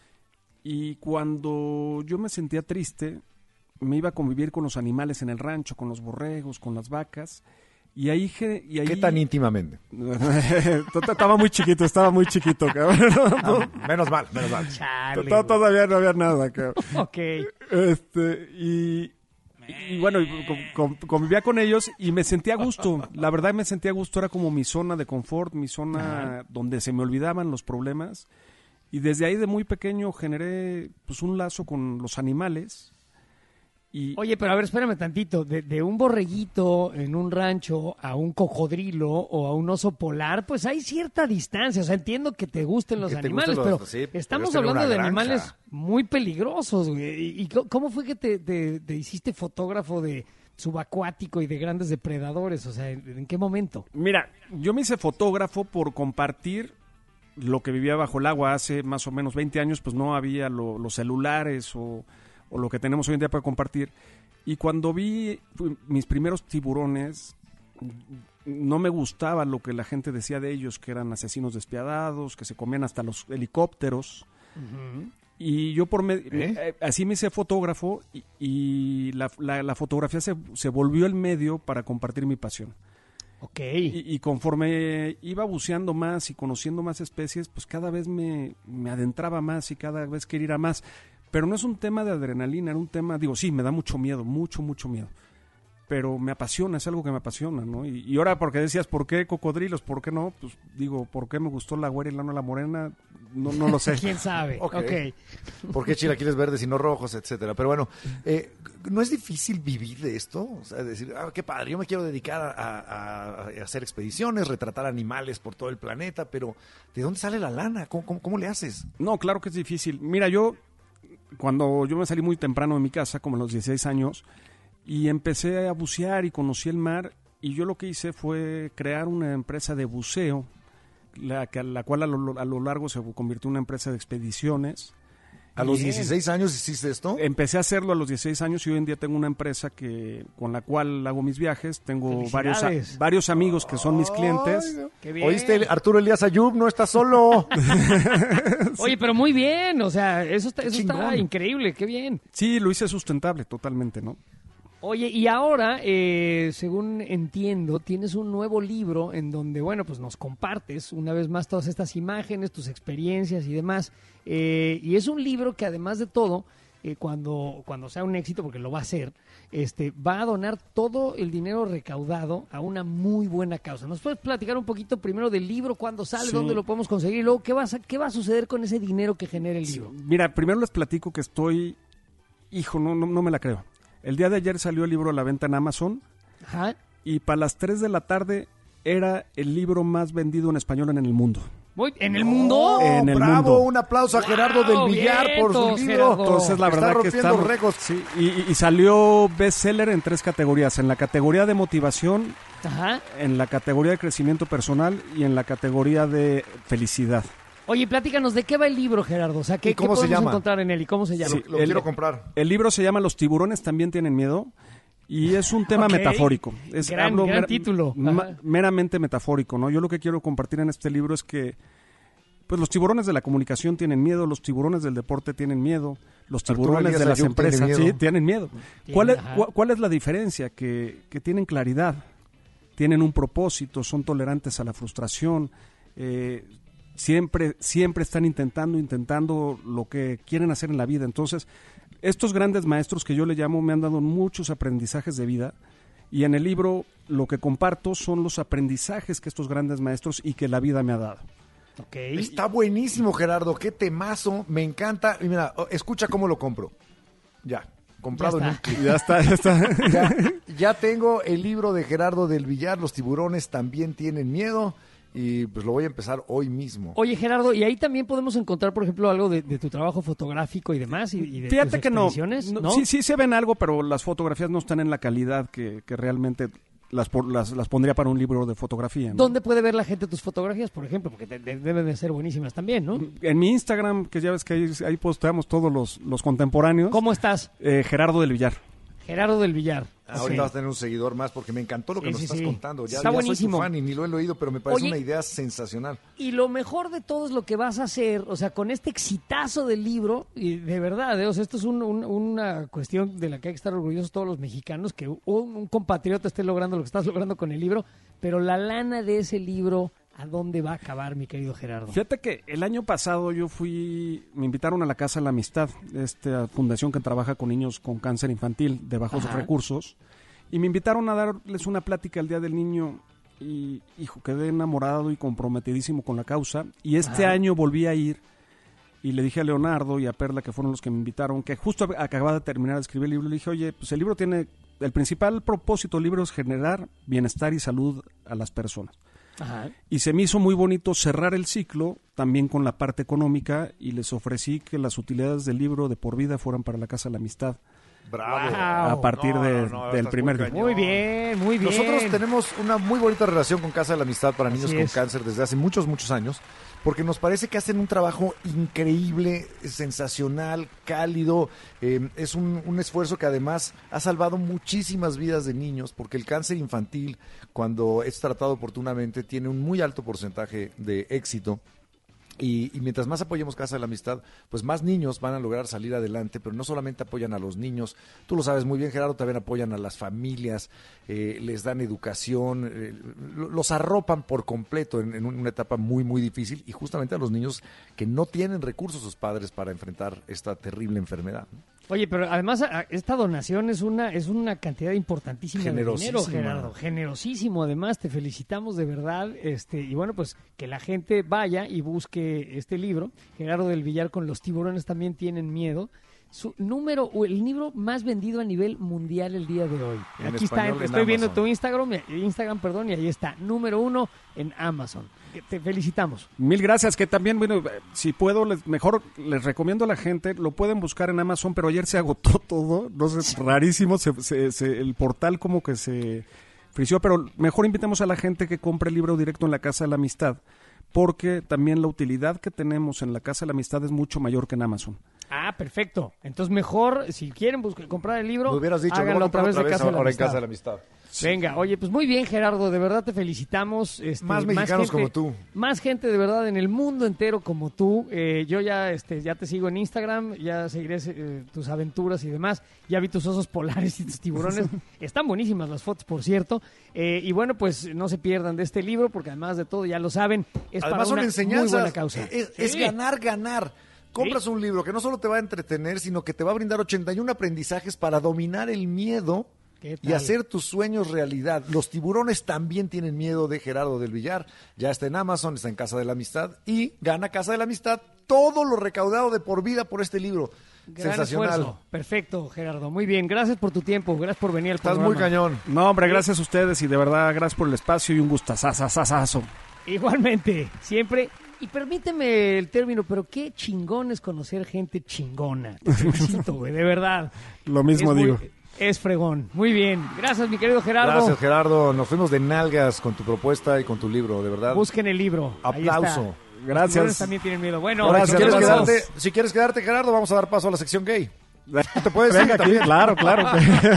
Y cuando yo me sentía triste, me iba a convivir con los animales en el rancho, con los borregos, con las vacas. Y ahí... ge- Y ahí... ¿Qué tan íntimamente? Estaba muy chiquito, estaba muy chiquito, cabrón. Ah, menos mal, menos mal. Chale, To- güey. Todavía no había nada, cabrón. Ok. Este, y, y bueno, y con- con- convivía con ellos y me sentía a gusto. La verdad me sentía a gusto, era como mi zona de confort, mi zona donde se me olvidaban los problemas. Y desde ahí de muy pequeño generé pues un lazo con los animales. Y Oye, pero a ver, espérame tantito. De, de un borreguito en un rancho a un cocodrilo o a un oso polar, pues hay cierta distancia. O sea, entiendo que te gusten los Que te animales, gusten los- pero sí, pero estamos es tener hablando una de granja. animales muy peligrosos, güey. ¿Y, y co- cómo fue que te, te- te hiciste fotógrafo de subacuático y de grandes depredadores? O sea, ¿en, en qué momento? mira, yo me hice fotógrafo por compartir lo que vivía bajo el agua hace más o menos veinte años, pues no había lo- los celulares o, o lo que tenemos hoy en día para compartir. Y cuando vi fu- mis primeros tiburones, no me gustaba lo que la gente decía de ellos, que eran asesinos despiadados, que se comían hasta los helicópteros. Y yo por me- ¿Eh? eh, así me hice fotógrafo y, y la, la- la fotografía se, se volvió el medio para compartir mi pasión. Ok. Y, y conforme iba buceando más y conociendo más especies, pues cada vez me, me adentraba más y cada vez quería ir a más. Pero no es un tema de adrenalina, era un tema, digo, sí, me da mucho miedo, mucho, mucho miedo. Pero me apasiona, es algo que me apasiona, ¿no? Y, y ahora, porque decías, ¿por qué cocodrilos? ¿Por qué no? Pues digo, ¿por qué me gustó la güera y la no la morena? No, no lo sé. ¿Quién sabe? Ok. Ok. ¿Por qué chilaquiles verdes y no rojos, etcétera? Pero bueno, eh, ¿no es difícil vivir de esto? O sea, decir, ah, qué padre, yo me quiero dedicar a, a- a hacer expediciones, retratar animales por todo el planeta, pero ¿de dónde sale la lana? ¿Cómo, cómo, cómo le haces? No, claro que es difícil. Mira, yo, cuando yo me salí muy temprano de mi casa, como a los dieciséis años, y empecé a bucear y conocí el mar, y yo lo que hice fue crear una empresa de buceo, la, que, la cual a lo, a lo largo se convirtió en una empresa de expediciones. ¿A los Bien. dieciséis años hiciste esto? Empecé a hacerlo a los dieciséis años y hoy en día tengo una empresa que con la cual hago mis viajes. Tengo varios, a- varios amigos que son mis clientes. Qué bien. ¿Oíste, Arturo Elías Ayub? No estás solo. Oye, pero muy bien, o sea, eso está, eso está Chingón. increíble, qué bien. Sí, lo hice sustentable totalmente, ¿no? Oye, y ahora, eh, según entiendo, tienes un nuevo libro en donde, bueno, pues nos compartes una vez más todas estas imágenes, tus experiencias y demás. Eh, y es un libro que además de todo, eh, cuando, cuando sea un éxito, porque lo va a hacer, este, va a donar todo el dinero recaudado a una muy buena causa. ¿Nos puedes platicar un poquito primero del libro, cuándo sale, Sí. dónde lo podemos conseguir y luego qué va a, qué va a suceder con ese dinero que genera el libro? Mira, primero les platico que estoy... Hijo, no, no, no me la creo. El día de ayer salió el libro a la venta en Amazon. Ajá. Y para las tres de la tarde era el libro más vendido en español en el mundo. Muy- ¿En el mundo? En el Bravo, mundo. un aplauso a Gerardo Wow, del Villar por su vientos, libro. Gerardo. Entonces, la Está verdad que rompiendo estamos... récords. Sí, y, y salió bestseller en tres categorías. En la categoría de motivación, Ajá. en la categoría de crecimiento personal y en la categoría de felicidad. Oye, platícanos, ¿de qué va el libro, Gerardo? O sea, ¿qué, ¿Y cómo qué se podemos llama? encontrar en él y cómo se llama? Sí, Lo el- quiero comprar. El libro se llama Los tiburones también tienen miedo y es un tema Ok. metafórico. Es Gran- hablo gran mer- título. ma- Ajá. meramente metafórico, ¿no? Yo lo que quiero compartir en este libro es que pues los tiburones de la comunicación tienen miedo, los tiburones del deporte tienen miedo, los Arturo tiburones Elías de las Ayub tiene empresas miedo. sí, tienen miedo. Tiene- ¿Cuál es, ajá. cua- cuál es la diferencia? Que, que tienen claridad, tienen un propósito, son tolerantes a la frustración, eh, siempre, siempre están intentando, intentando lo que quieren hacer en la vida. Entonces, estos grandes maestros que yo le llamo me han dado muchos aprendizajes de vida y en el libro lo que comparto son los aprendizajes que estos grandes maestros y que la vida me ha dado. Ok. Está buenísimo, Gerardo. Qué temazo. Me encanta. Y mira, oh, escucha cómo lo compro. Ya. Comprado Ya en un está. clic. Ya está, ya está. Ya, ya tengo el libro de Gerardo del Villar. Los tiburones también tienen miedo. Y pues lo voy a empezar hoy mismo. Oye, Gerardo, y ahí también podemos encontrar, por ejemplo, algo de, de tu trabajo fotográfico y demás, y, y de Fíjate tus que no, expediciones, no, ¿no? Sí, sí se ven algo, pero las fotografías no están en la calidad que, que realmente las, por- las, las pondría para un libro de fotografía, ¿no? ¿Dónde puede ver la gente tus fotografías, por ejemplo? Porque te- de- deben de ser buenísimas también, ¿no? En mi Instagram, que ya ves que ahí, ahí posteamos todos los, los contemporáneos. ¿Cómo estás? Eh, Gerardo del Villar. Gerardo del Villar. Ah, ahorita Sí. vas a tener un seguidor más porque me encantó lo que Sí, nos sí, estás sí. contando. Ya, Está ya buenísimo. soy tu fan y ni lo he leído, pero me parece Oye, una idea sensacional. Y lo mejor de todo es lo que vas a hacer, o sea, con este exitazo del libro, y de verdad, ¿eh? O sea, esto es un- un- una cuestión de la que hay que estar orgullosos todos los mexicanos, que un, un compatriota esté logrando lo que estás logrando con el libro, pero la lana de ese libro, ¿a dónde va a acabar, mi querido Gerardo? Fíjate que el año pasado yo fui, me invitaron a la Casa de la Amistad, esta fundación que trabaja con niños con cáncer infantil de bajos Ajá. recursos, y me invitaron a darles una plática el Día del Niño y, hijo, quedé enamorado y comprometidísimo con la causa, y este Ajá. año volví a ir y le dije a Leonardo y a Perla, que fueron los que me invitaron, que justo acababa de terminar de escribir el libro, le dije, oye, pues el libro tiene, el principal propósito del libro es generar bienestar y salud a las personas. Ajá. Y se me hizo muy bonito cerrar el ciclo también con la parte económica y les ofrecí que las utilidades del libro de por vida fueran para la Casa de la Amistad. Bravo. A partir No, de- no, no, del estás primer muy día. cañón. Muy bien, muy bien. Nosotros tenemos una muy bonita relación con Casa de la Amistad para niños Así con es. cáncer desde hace muchos, muchos años, porque nos parece que hacen un trabajo increíble, sensacional, cálido. Eh, es un, un esfuerzo que además ha salvado muchísimas vidas de niños, porque el cáncer infantil, cuando es tratado oportunamente, tiene un muy alto porcentaje de éxito. Y, y mientras más apoyemos Casa de la Amistad, pues más niños van a lograr salir adelante, pero no solamente apoyan a los niños, tú lo sabes muy bien, Gerardo, también apoyan a las familias, eh, les dan educación, eh, lo- los arropan por completo en, en una etapa muy, muy difícil, y justamente a los niños que no tienen recursos sus padres para enfrentar esta terrible enfermedad, ¿no? Oye, pero además a- esta donación es una es una cantidad importantísima de dinero, Generosísima. Gerardo, generosísimo. Además, te felicitamos de verdad, este y bueno, pues que la gente vaya y busque este libro, Gerardo del Villar con los tiburones también tienen miedo. Su número o el libro más vendido a nivel mundial el día de hoy. En Aquí está, español en estoy viendo Amazon. tu Instagram, Instagram, perdón, y ahí está, número uno en Amazon. Te felicitamos. Mil gracias, que también, bueno, eh, si puedo, les, mejor les recomiendo a la gente, lo pueden buscar en Amazon, pero ayer se agotó todo, no sé, rarísimo, se, se- se- el portal como que se frició, pero mejor invitemos a la gente que compre el libro directo en la Casa de la Amistad, porque también la utilidad que tenemos en la Casa de la Amistad es mucho mayor que en Amazon. Ah, perfecto. Entonces mejor, si quieren buscar, comprar el libro, me hubieras dicho, háganlo no, a través otra de vez, Casa de la ahora Amistad. en Casa de la Amistad. Venga, oye, pues muy bien, Gerardo, de verdad te felicitamos. Este, Más mexicanos gente, como tú. Más gente de verdad en el mundo entero como tú. Eh, yo ya, este, ya te sigo en Instagram, ya seguiré eh, tus aventuras y demás. Ya vi tus osos polares y tus tiburones. Están buenísimas las fotos, por cierto. Eh, y bueno, pues no se pierdan de este libro, porque además de todo, ya lo saben, es Además para son una enseñanzas, muy buena causa. Es, Sí. es ganar, ganar. Compras Sí. un libro que no solo te va a entretener, sino que te va a brindar ochenta y uno aprendizajes para dominar el miedo ¿Qué y tal? hacer tus sueños realidad. Los tiburones también tienen miedo, de Gerardo del Villar. Ya está en Amazon, está en Casa de la Amistad y gana Casa de la Amistad todo lo recaudado de por vida por este libro. Gran Sensacional. esfuerzo. Perfecto, Gerardo. Muy bien. Gracias por tu tiempo. Gracias por venir al Estás programa. muy cañón. No, hombre, gracias a ustedes y de verdad, gracias por el espacio y un gustazazazazo. Igualmente, siempre. Y permíteme el término, pero qué chingón es conocer gente chingona. Te felicito, güey, de verdad. Lo mismo Es muy- digo. Es fregón. Muy bien. Gracias, mi querido Gerardo. Gracias, Gerardo. Nos fuimos de nalgas con tu propuesta y con tu libro, de verdad. Busquen el libro. Ahí Aplauso. está. Los Gracias. tiburones también tienen miedo. Bueno, Ahora, si, nos quieres vemos. quedarte, si quieres quedarte, Gerardo, vamos a dar paso a la sección gay. ¿Te puedes Venga ir aquí, también? claro, claro.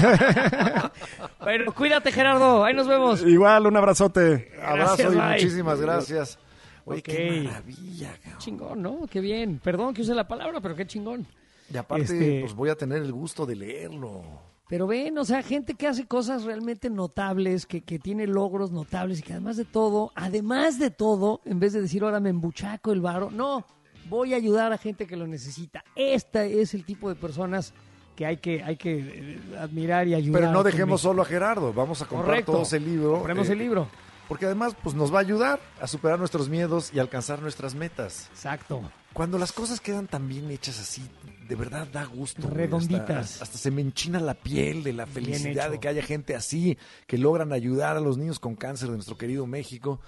Bueno, cuídate, Gerardo. Ahí nos vemos. Igual, un abrazote. Abrazo Gracias, y bye. muchísimas gracias. Oye, Ok. qué maravilla, cabrón. Chingón, ¿no? Qué bien. Perdón que use la palabra, pero qué chingón. Y aparte, Este- pues voy a tener el gusto de leerlo. Pero ven, o sea, gente que hace cosas realmente notables, que, que tiene logros notables y que además de todo, además de todo, en vez de decir ahora me embuchaco el varo, no, voy a ayudar a gente que lo necesita. Este es el tipo de personas que hay que, hay que eh, admirar y ayudar. Pero no aquí en dejemos México. solo a Gerardo, vamos a comprar Correcto. todos el libro. Compremos eh, el libro. Porque además pues nos va a ayudar a superar nuestros miedos y alcanzar nuestras metas. Exacto. Cuando las cosas quedan tan bien hechas así, de verdad da gusto. güey. Redonditas. Hasta, hasta se me enchina la piel de la Bien felicidad hecho. de que haya gente así, que logran ayudar a los niños con cáncer de nuestro querido México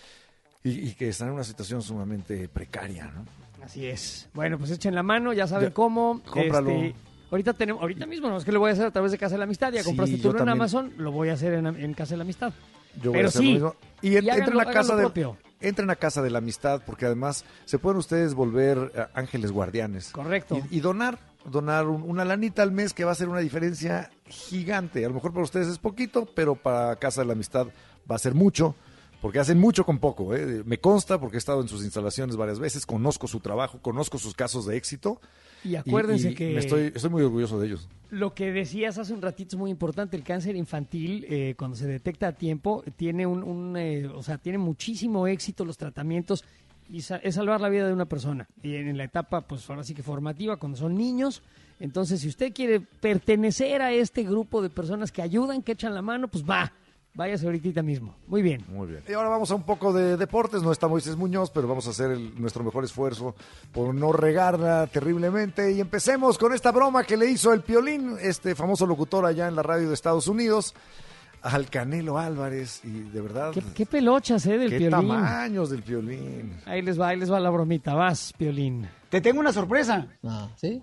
y, y que están en una situación sumamente precaria, ¿no? Así es. Bueno, pues echen la mano, ya saben Ya, cómo. cómpralo. Este, ahorita tenemos, ahorita mismo, no es que lo voy a hacer a través de Casa de la Amistad. Ya Sí, compraste yo tú en también. Amazon, lo voy a hacer en, en Casa de la Amistad. Yo voy Pero a hacer sí, lo mismo. Y, en- y háganlo- entren a hagan casa lo de propio. entren a Casa de la Amistad, porque además se pueden ustedes volver eh, ángeles guardianes. Correcto. Y, y donar, donar un- una lanita al mes que va a hacer una diferencia gigante. A lo mejor para ustedes es poquito, pero para Casa de la Amistad va a ser mucho, porque hacen mucho con poco. ¿eh? Me consta porque he estado en sus instalaciones varias veces, conozco su trabajo, conozco sus casos de éxito. Y acuérdense y- y que me estoy, estoy muy orgulloso de ellos. lo que decías hace un ratito es muy importante. El cáncer infantil, eh, cuando se detecta a tiempo, tiene un, un, eh, o sea, tiene muchísimo éxito los tratamientos y sa- es salvar la vida de una persona. Y en, en la etapa, pues ahora sí que formativa, cuando son niños. Entonces, si usted quiere pertenecer a este grupo de personas que ayudan, que echan la mano, pues va, váyase ahorita mismo. Muy bien. Muy bien. Y ahora vamos a un poco de deportes. No está Moisés Muñoz, pero vamos a hacer el- nuestro mejor esfuerzo por no regarla terriblemente. Y empecemos con esta broma que le hizo el Piolín, este famoso locutor allá en la radio de Estados Unidos, al Canelo Álvarez. Y de verdad, Qué, qué pelochas, ¿eh? Del qué Piolín. tamaños del Piolín. Ahí les va, ahí les va la bromita. Vas, Piolín. Te tengo una sorpresa. No, ¿sí?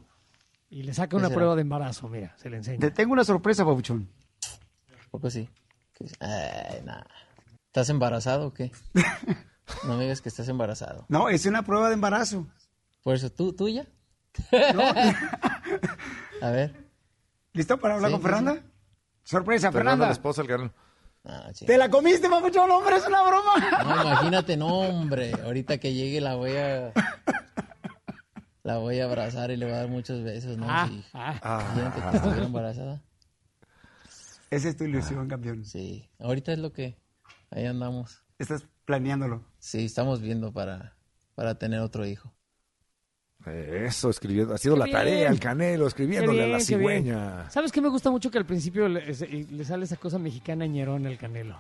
Y le saca ¿Qué una será? prueba de embarazo, mira, se le enseña. Te tengo una sorpresa, papuchón. Poco sí. ¿Qué es? Ay, nada. ¿Estás embarazado o qué? No me digas que estás embarazado. No, es una prueba de embarazo. Por eso, ¿tú, tuya? A ver. ¿Listo para hablar Sí, con sí, Fernanda? Sorpresa, Fernanda, Fernanda. la esposa del Canelo. Ah, sí. ¿Te la comiste, papuchón? Hombre, es una broma. No, imagínate, no, hombre. Ahorita que llegue la voy a... La voy a abrazar y le voy a dar muchos besos, ¿no? Ah, Sí. ah. Imagínate que estuviera embarazada. Esa es tu ilusión, campeón. Sí. Ahorita es lo que... Ahí andamos. Estás planeándolo. Sí, estamos viendo para, para tener otro hijo. Eso, escribiendo. Ha sido Qué la bien. tarea, el Canelo, escribiéndole Qué a la bien, qué bien. cigüeña. ¿Sabes qué me gusta mucho? Que al principio le, se- le sale esa cosa mexicana ñerona al Canelo.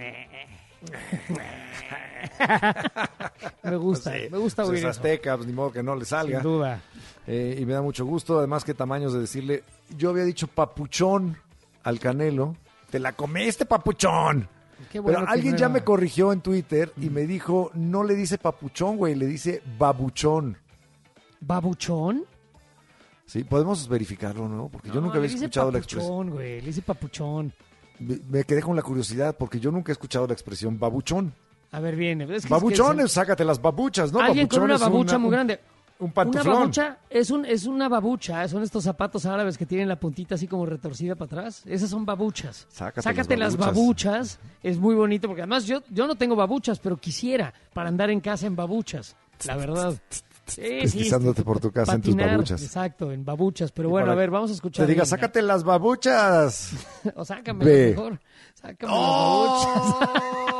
me gusta, Sí, me gusta pues oír es eso. azteca, pues ni modo que no le salga. Sin duda. Eh, y me da mucho gusto, además que tamaños de decirle, yo había dicho papuchón al Canelo, te la comiste papuchón. Qué bueno Pero que alguien no ya era- me corrigió en Twitter y me dijo, no le dice papuchón, güey, le dice babuchón. ¿Babuchón? Sí, podemos verificarlo, ¿no? Porque yo No, nunca le había dice escuchado la expresión. papuchón, güey, le dice papuchón. me quedé con la curiosidad porque yo nunca he escuchado la expresión babuchón. A ver, viene. Es que babuchones, es que sácate las babuchas, ¿no? Alguien Babuchón con una es babucha una, muy grande. Un, un pantuflón. Una babucha es, un, es una babucha. Son estos zapatos árabes que tienen la puntita así como retorcida para atrás. Esas son babuchas. Sácate, sácate las, babuchas. las babuchas. Es muy bonito porque además yo, yo no tengo babuchas, pero quisiera para andar en casa en babuchas. La verdad. Sí, Deslizándote sí, por tu casa patinar, en tus babuchas. Exacto, en babuchas. Pero bueno, a ver, vamos a escuchar. Te diga, sácate las babuchas. O sácame mejor. Sácame oh. las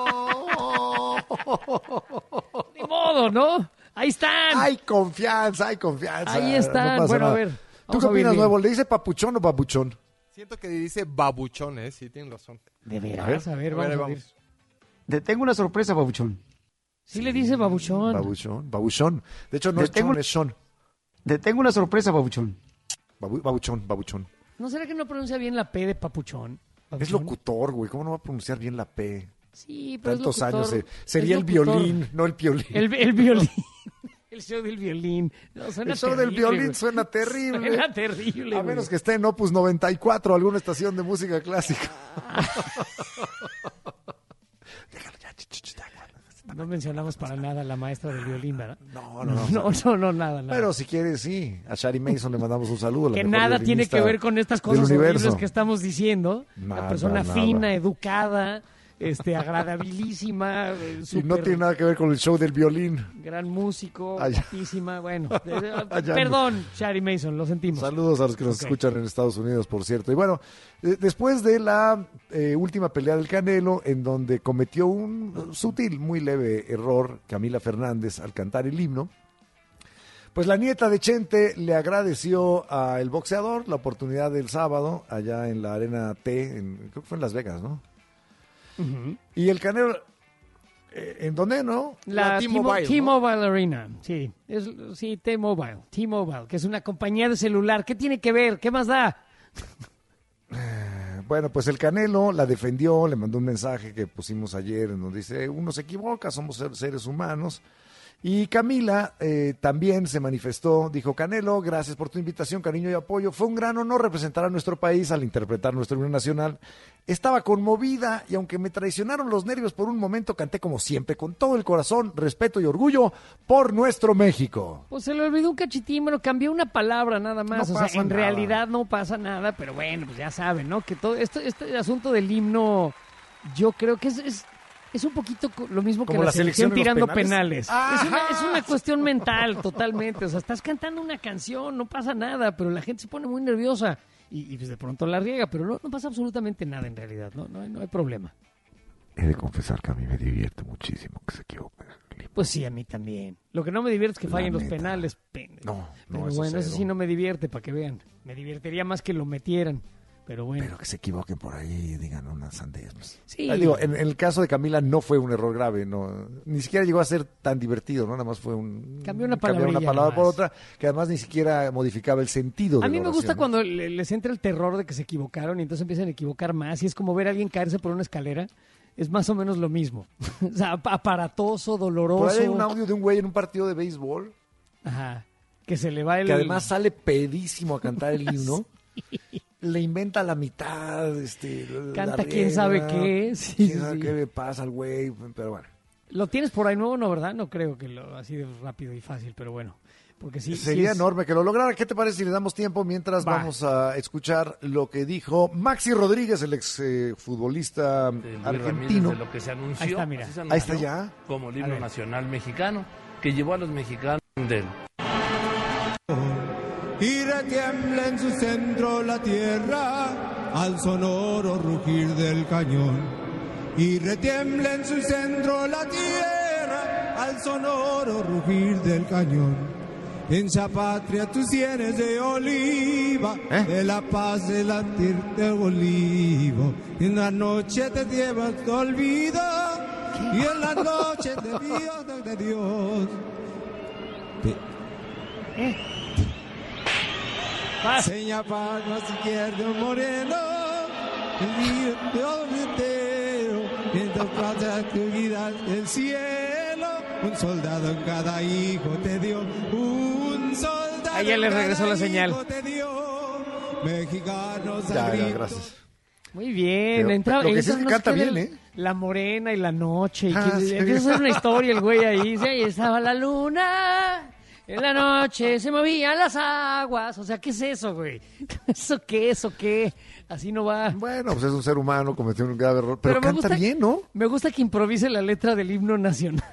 babuchas. Ni modo, ¿no? Ahí están. Hay confianza, hay confianza. Ahí están. No bueno, nada. A ver. ¿Tú qué opinas, Nuevo? ¿Le dice papuchón o babuchón? Siento que dice babuchón, ¿eh? Sí, tienen razón. De veras, a ver, a ver, vamos a ver. Te tengo una sorpresa, babuchón. Sí, sí le dice babuchón. Babuchón, babuchón. De hecho, no es chon, es son. Te tengo una sorpresa, babuchón. Babu, babuchón, babuchón. ¿No será que no pronuncia bien la P de papuchón? ¿Babuchón? Es locutor, güey. ¿Cómo no va a pronunciar bien la P? Sí, pero Tantos es locutor. años. Eh. Sería el violín, no el piolín. El, el violín. El show del violín. No, suena el show terrible, del violín güey. suena terrible. Suena terrible. A menos que esté en Opus noventa y cuatro, alguna estación de música clásica. Déjalo ya, chichichita. No mencionamos para nada a la maestra del violín, ¿verdad? No, no, no. No, no, no, nada, nada. Pero si quieres, sí. A Shari Mason le mandamos un saludo. La que nada tiene que ver con estas cosas horribles que estamos diciendo. Nada, Una persona nada. fina, educada, este, agradabilísima. Eh, y no tiene nada que ver con el show del violín. Gran músico, Allá. guapísima. Bueno, eh, Allá perdón, no. Shari Mason, lo sentimos. Saludos a los que nos Okay. escuchan en Estados Unidos, por cierto. Y bueno, eh, después de la eh, última pelea del Canelo, en donde cometió un sutil, muy leve error Camila Fernández al cantar el himno, pues la nieta de Chente le agradeció al boxeador la oportunidad del sábado allá en la Arena T, en, creo que fue en Las Vegas, ¿no? Uh-huh. Y el Canelo, eh, ¿en dónde, no? La, La T-Mobile, T-Mobile ¿no? Arena, sí, es, sí, T-Mobile, T-Mobile, que es una compañía de celular. ¿Qué tiene que ver? ¿Qué más da? Bueno, pues el Canelo la defendió, le mandó un mensaje que pusimos ayer en donde dice, uno se equivoca, somos seres humanos. Y Camila eh, también se manifestó, dijo, Canelo, gracias por tu invitación, cariño y apoyo. Fue un gran honor representar a nuestro país al interpretar nuestro himno nacional. Estaba conmovida y aunque me traicionaron los nervios por un momento, canté como siempre, con todo el corazón, respeto y orgullo por nuestro México. Pues se le olvidó un cachitín, pero cambió una palabra nada más. No o sea, pasa en nada. realidad no pasa nada, pero bueno, pues ya saben, ¿no? Que todo esto, este asunto del himno, yo creo que es... es Es un poquito lo mismo que ¿Como la, la selección, selección en los tirando penales? penales. Es una, es una cuestión mental totalmente. O sea, estás cantando una canción, no pasa nada, pero la gente se pone muy nerviosa y, y pues de pronto la riega, pero no, no pasa absolutamente nada en realidad, no, no, hay, no hay problema. He de confesar que a mí me divierte muchísimo que se equivoque. Pues sí, a mí también. Lo que no me divierte es que La fallen los neta. penales. Pende. No, no, pero eso bueno, eso cero. sí no me divierte, para que vean. Me divertiría más que lo metieran. Pero bueno. Pero que se equivoquen por ahí y digan unas sandez. Pues. Sí. Ah, digo, en, en el caso de Camila no fue un error grave, no, ni siquiera llegó a ser tan divertido, ¿no? Nada más fue un... Cambió una cambiar una palabrilla palabra por nomás. otra, que además ni siquiera modificaba el sentido de A mí la me gusta oración, ¿no? cuando le- les entra el terror de que se equivocaron y entonces empiezan a equivocar más. Y es como ver a alguien caerse por una escalera. Es más o menos lo mismo. O sea, ap- aparatoso, doloroso. Por ahí hay un audio de un güey en un partido de béisbol Ajá. Que se le va el... que además sale pedísimo a cantar el himno. Le inventa la mitad, este, la Canta riega, quién sabe qué. Sí, quién sí, sabe sí. qué le pasa al güey, pero bueno. Lo tienes por ahí nuevo, ¿no? ¿Verdad? No creo que lo así de rápido y fácil, pero bueno. Porque sí, Sería sí es- enorme que lo lograra. ¿Qué te parece si le damos tiempo mientras Va. vamos a escuchar lo que dijo Maxi Rodríguez, el ex eh, futbolista de Luis argentino? Ramírez, de lo que se anunció, Ahí está, mira. así se Ahí anunció está ya. como el A himno ver. nacional mexicano, que llevó a los mexicanos del Y retiembla en su centro la tierra al sonoro rugir del cañón. Y retiembla en su centro la tierra al sonoro rugir del cañón. En esa patria tus sienes de oliva, ¿Eh? de la paz de latir de olivo. En la noche te llevas tu olvido, y en la noche de Dios, de Dios. ¿Eh? Paz. Seña palmas izquierdo moreno, el río de entero, mientras pasa tu vida el cielo, un soldado en cada hijo te dio, un soldado Ahí ya le en cada regresó la señal. hijo te dio, mexicanos al Ya, ya, grito. gracias. Muy bien. Pero, entra, lo que sí entra, es que no canta sé qué bien, de- ¿eh? La morena y la noche. Y Ah, que- sí. empieza a hacer una historia el güey ahí. Dice, ahí estaba la luna. En la noche se movían las aguas. O sea, ¿qué es eso, güey? ¿Eso qué? ¿Eso qué? Así no va. Bueno, pues es un ser humano, cometió un grave error, pero, me canta gusta- bien, ¿no? Me gusta que improvise la letra del himno nacional.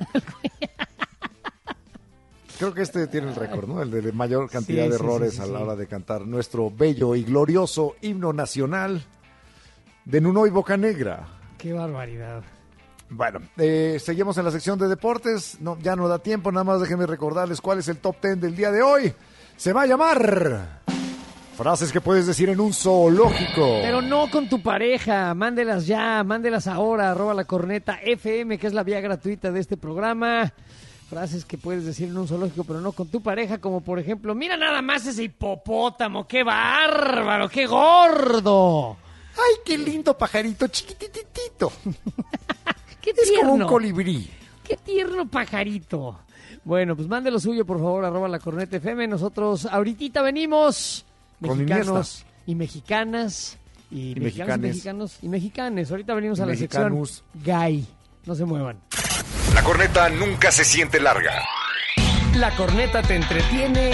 Creo que este tiene el récord, ¿no? El de mayor cantidad Sí, de sí, errores sí, sí, a la sí. hora de cantar nuestro bello y glorioso himno nacional de Nunoy Bocanegra. Qué barbaridad. Bueno, eh, seguimos en la sección de deportes. No, ya no da tiempo, nada más déjenme recordarles cuál es el top ten del día de hoy. Se va a llamar frases que puedes decir en un zoológico. Pero no con tu pareja, mándelas ya, mándelas ahora, arroba la corneta F M, que es la vía gratuita de este programa. Frases que puedes decir en un zoológico, pero no con tu pareja, como por ejemplo, mira nada más ese hipopótamo, qué bárbaro, qué gordo. ¡Ay, qué lindo pajarito chiquititito! ¡Qué Es tierno! como un colibrí. ¡Qué tierno pajarito! Bueno, pues mande lo suyo, por favor, arroba la corneta F M. Nosotros ahorita venimos, Con mexicanos y mexicanas, y, Y mexicanos y mexicanes. mexicanos y mexicanes. Ahorita venimos a la Mexicanus. sección Gay. No se muevan. La corneta nunca se siente larga La corneta te entretiene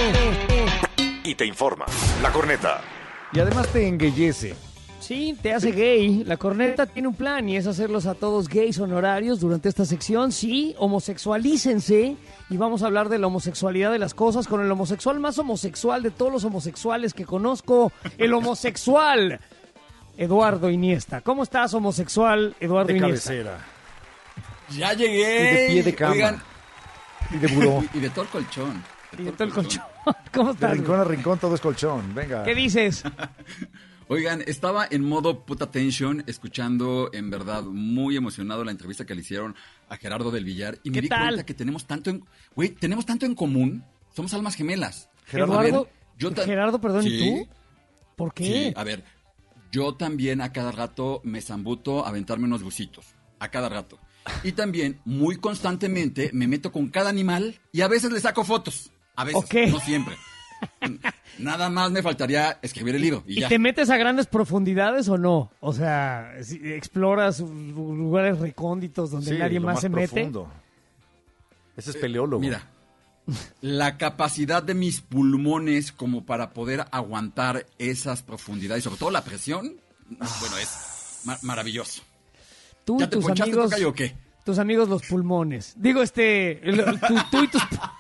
y te informa. La corneta. Y además te enguellece. Sí, te hace gay. La corneta tiene un plan y es hacerlos a todos gays honorarios durante esta sección. Sí, homosexualícense y vamos a hablar de la homosexualidad de las cosas con el homosexual más homosexual de todos los homosexuales que conozco, el homosexual Eduardo Iniesta. ¿Cómo estás, homosexual Eduardo De Iniesta? cabecera. Ya llegué. Y de pie de cama. Oigan, Y de buró. y de todo el colchón. Y de todo el colchón. ¿Cómo De estás? rincón a rincón todo es colchón. Venga. ¿Qué dices? Oigan, estaba en modo puta tension, escuchando en verdad muy emocionado la entrevista que le hicieron a Gerardo del Villar y me ¿Qué di tal? cuenta que tenemos tanto en, güey, tenemos tanto en común. Somos almas gemelas. Gerardo, A ver, yo ta- Gerardo, perdón, Sí, ¿y tú? ¿Por qué? Sí, a ver, yo también a cada rato me zambuto a aventarme unos busitos, a cada rato. Y también, muy constantemente, me meto con cada animal y a veces le saco fotos. A veces, Ok. no siempre. Nada más me faltaría escribir el libro y, ¿Y ya. te metes a grandes profundidades o no? O sea, si exploras lugares recónditos donde Sí, nadie lo más, se mete. profundo. Ese es peleólogo. Mira, la capacidad de mis pulmones como para poder aguantar esas profundidades, sobre todo la presión, bueno, es ma- maravilloso. Tú ¿Ya y te tus ponchaste, amigos, tocayo, o qué? tus amigos los pulmones. Digo, este, el- tú, tú y tus...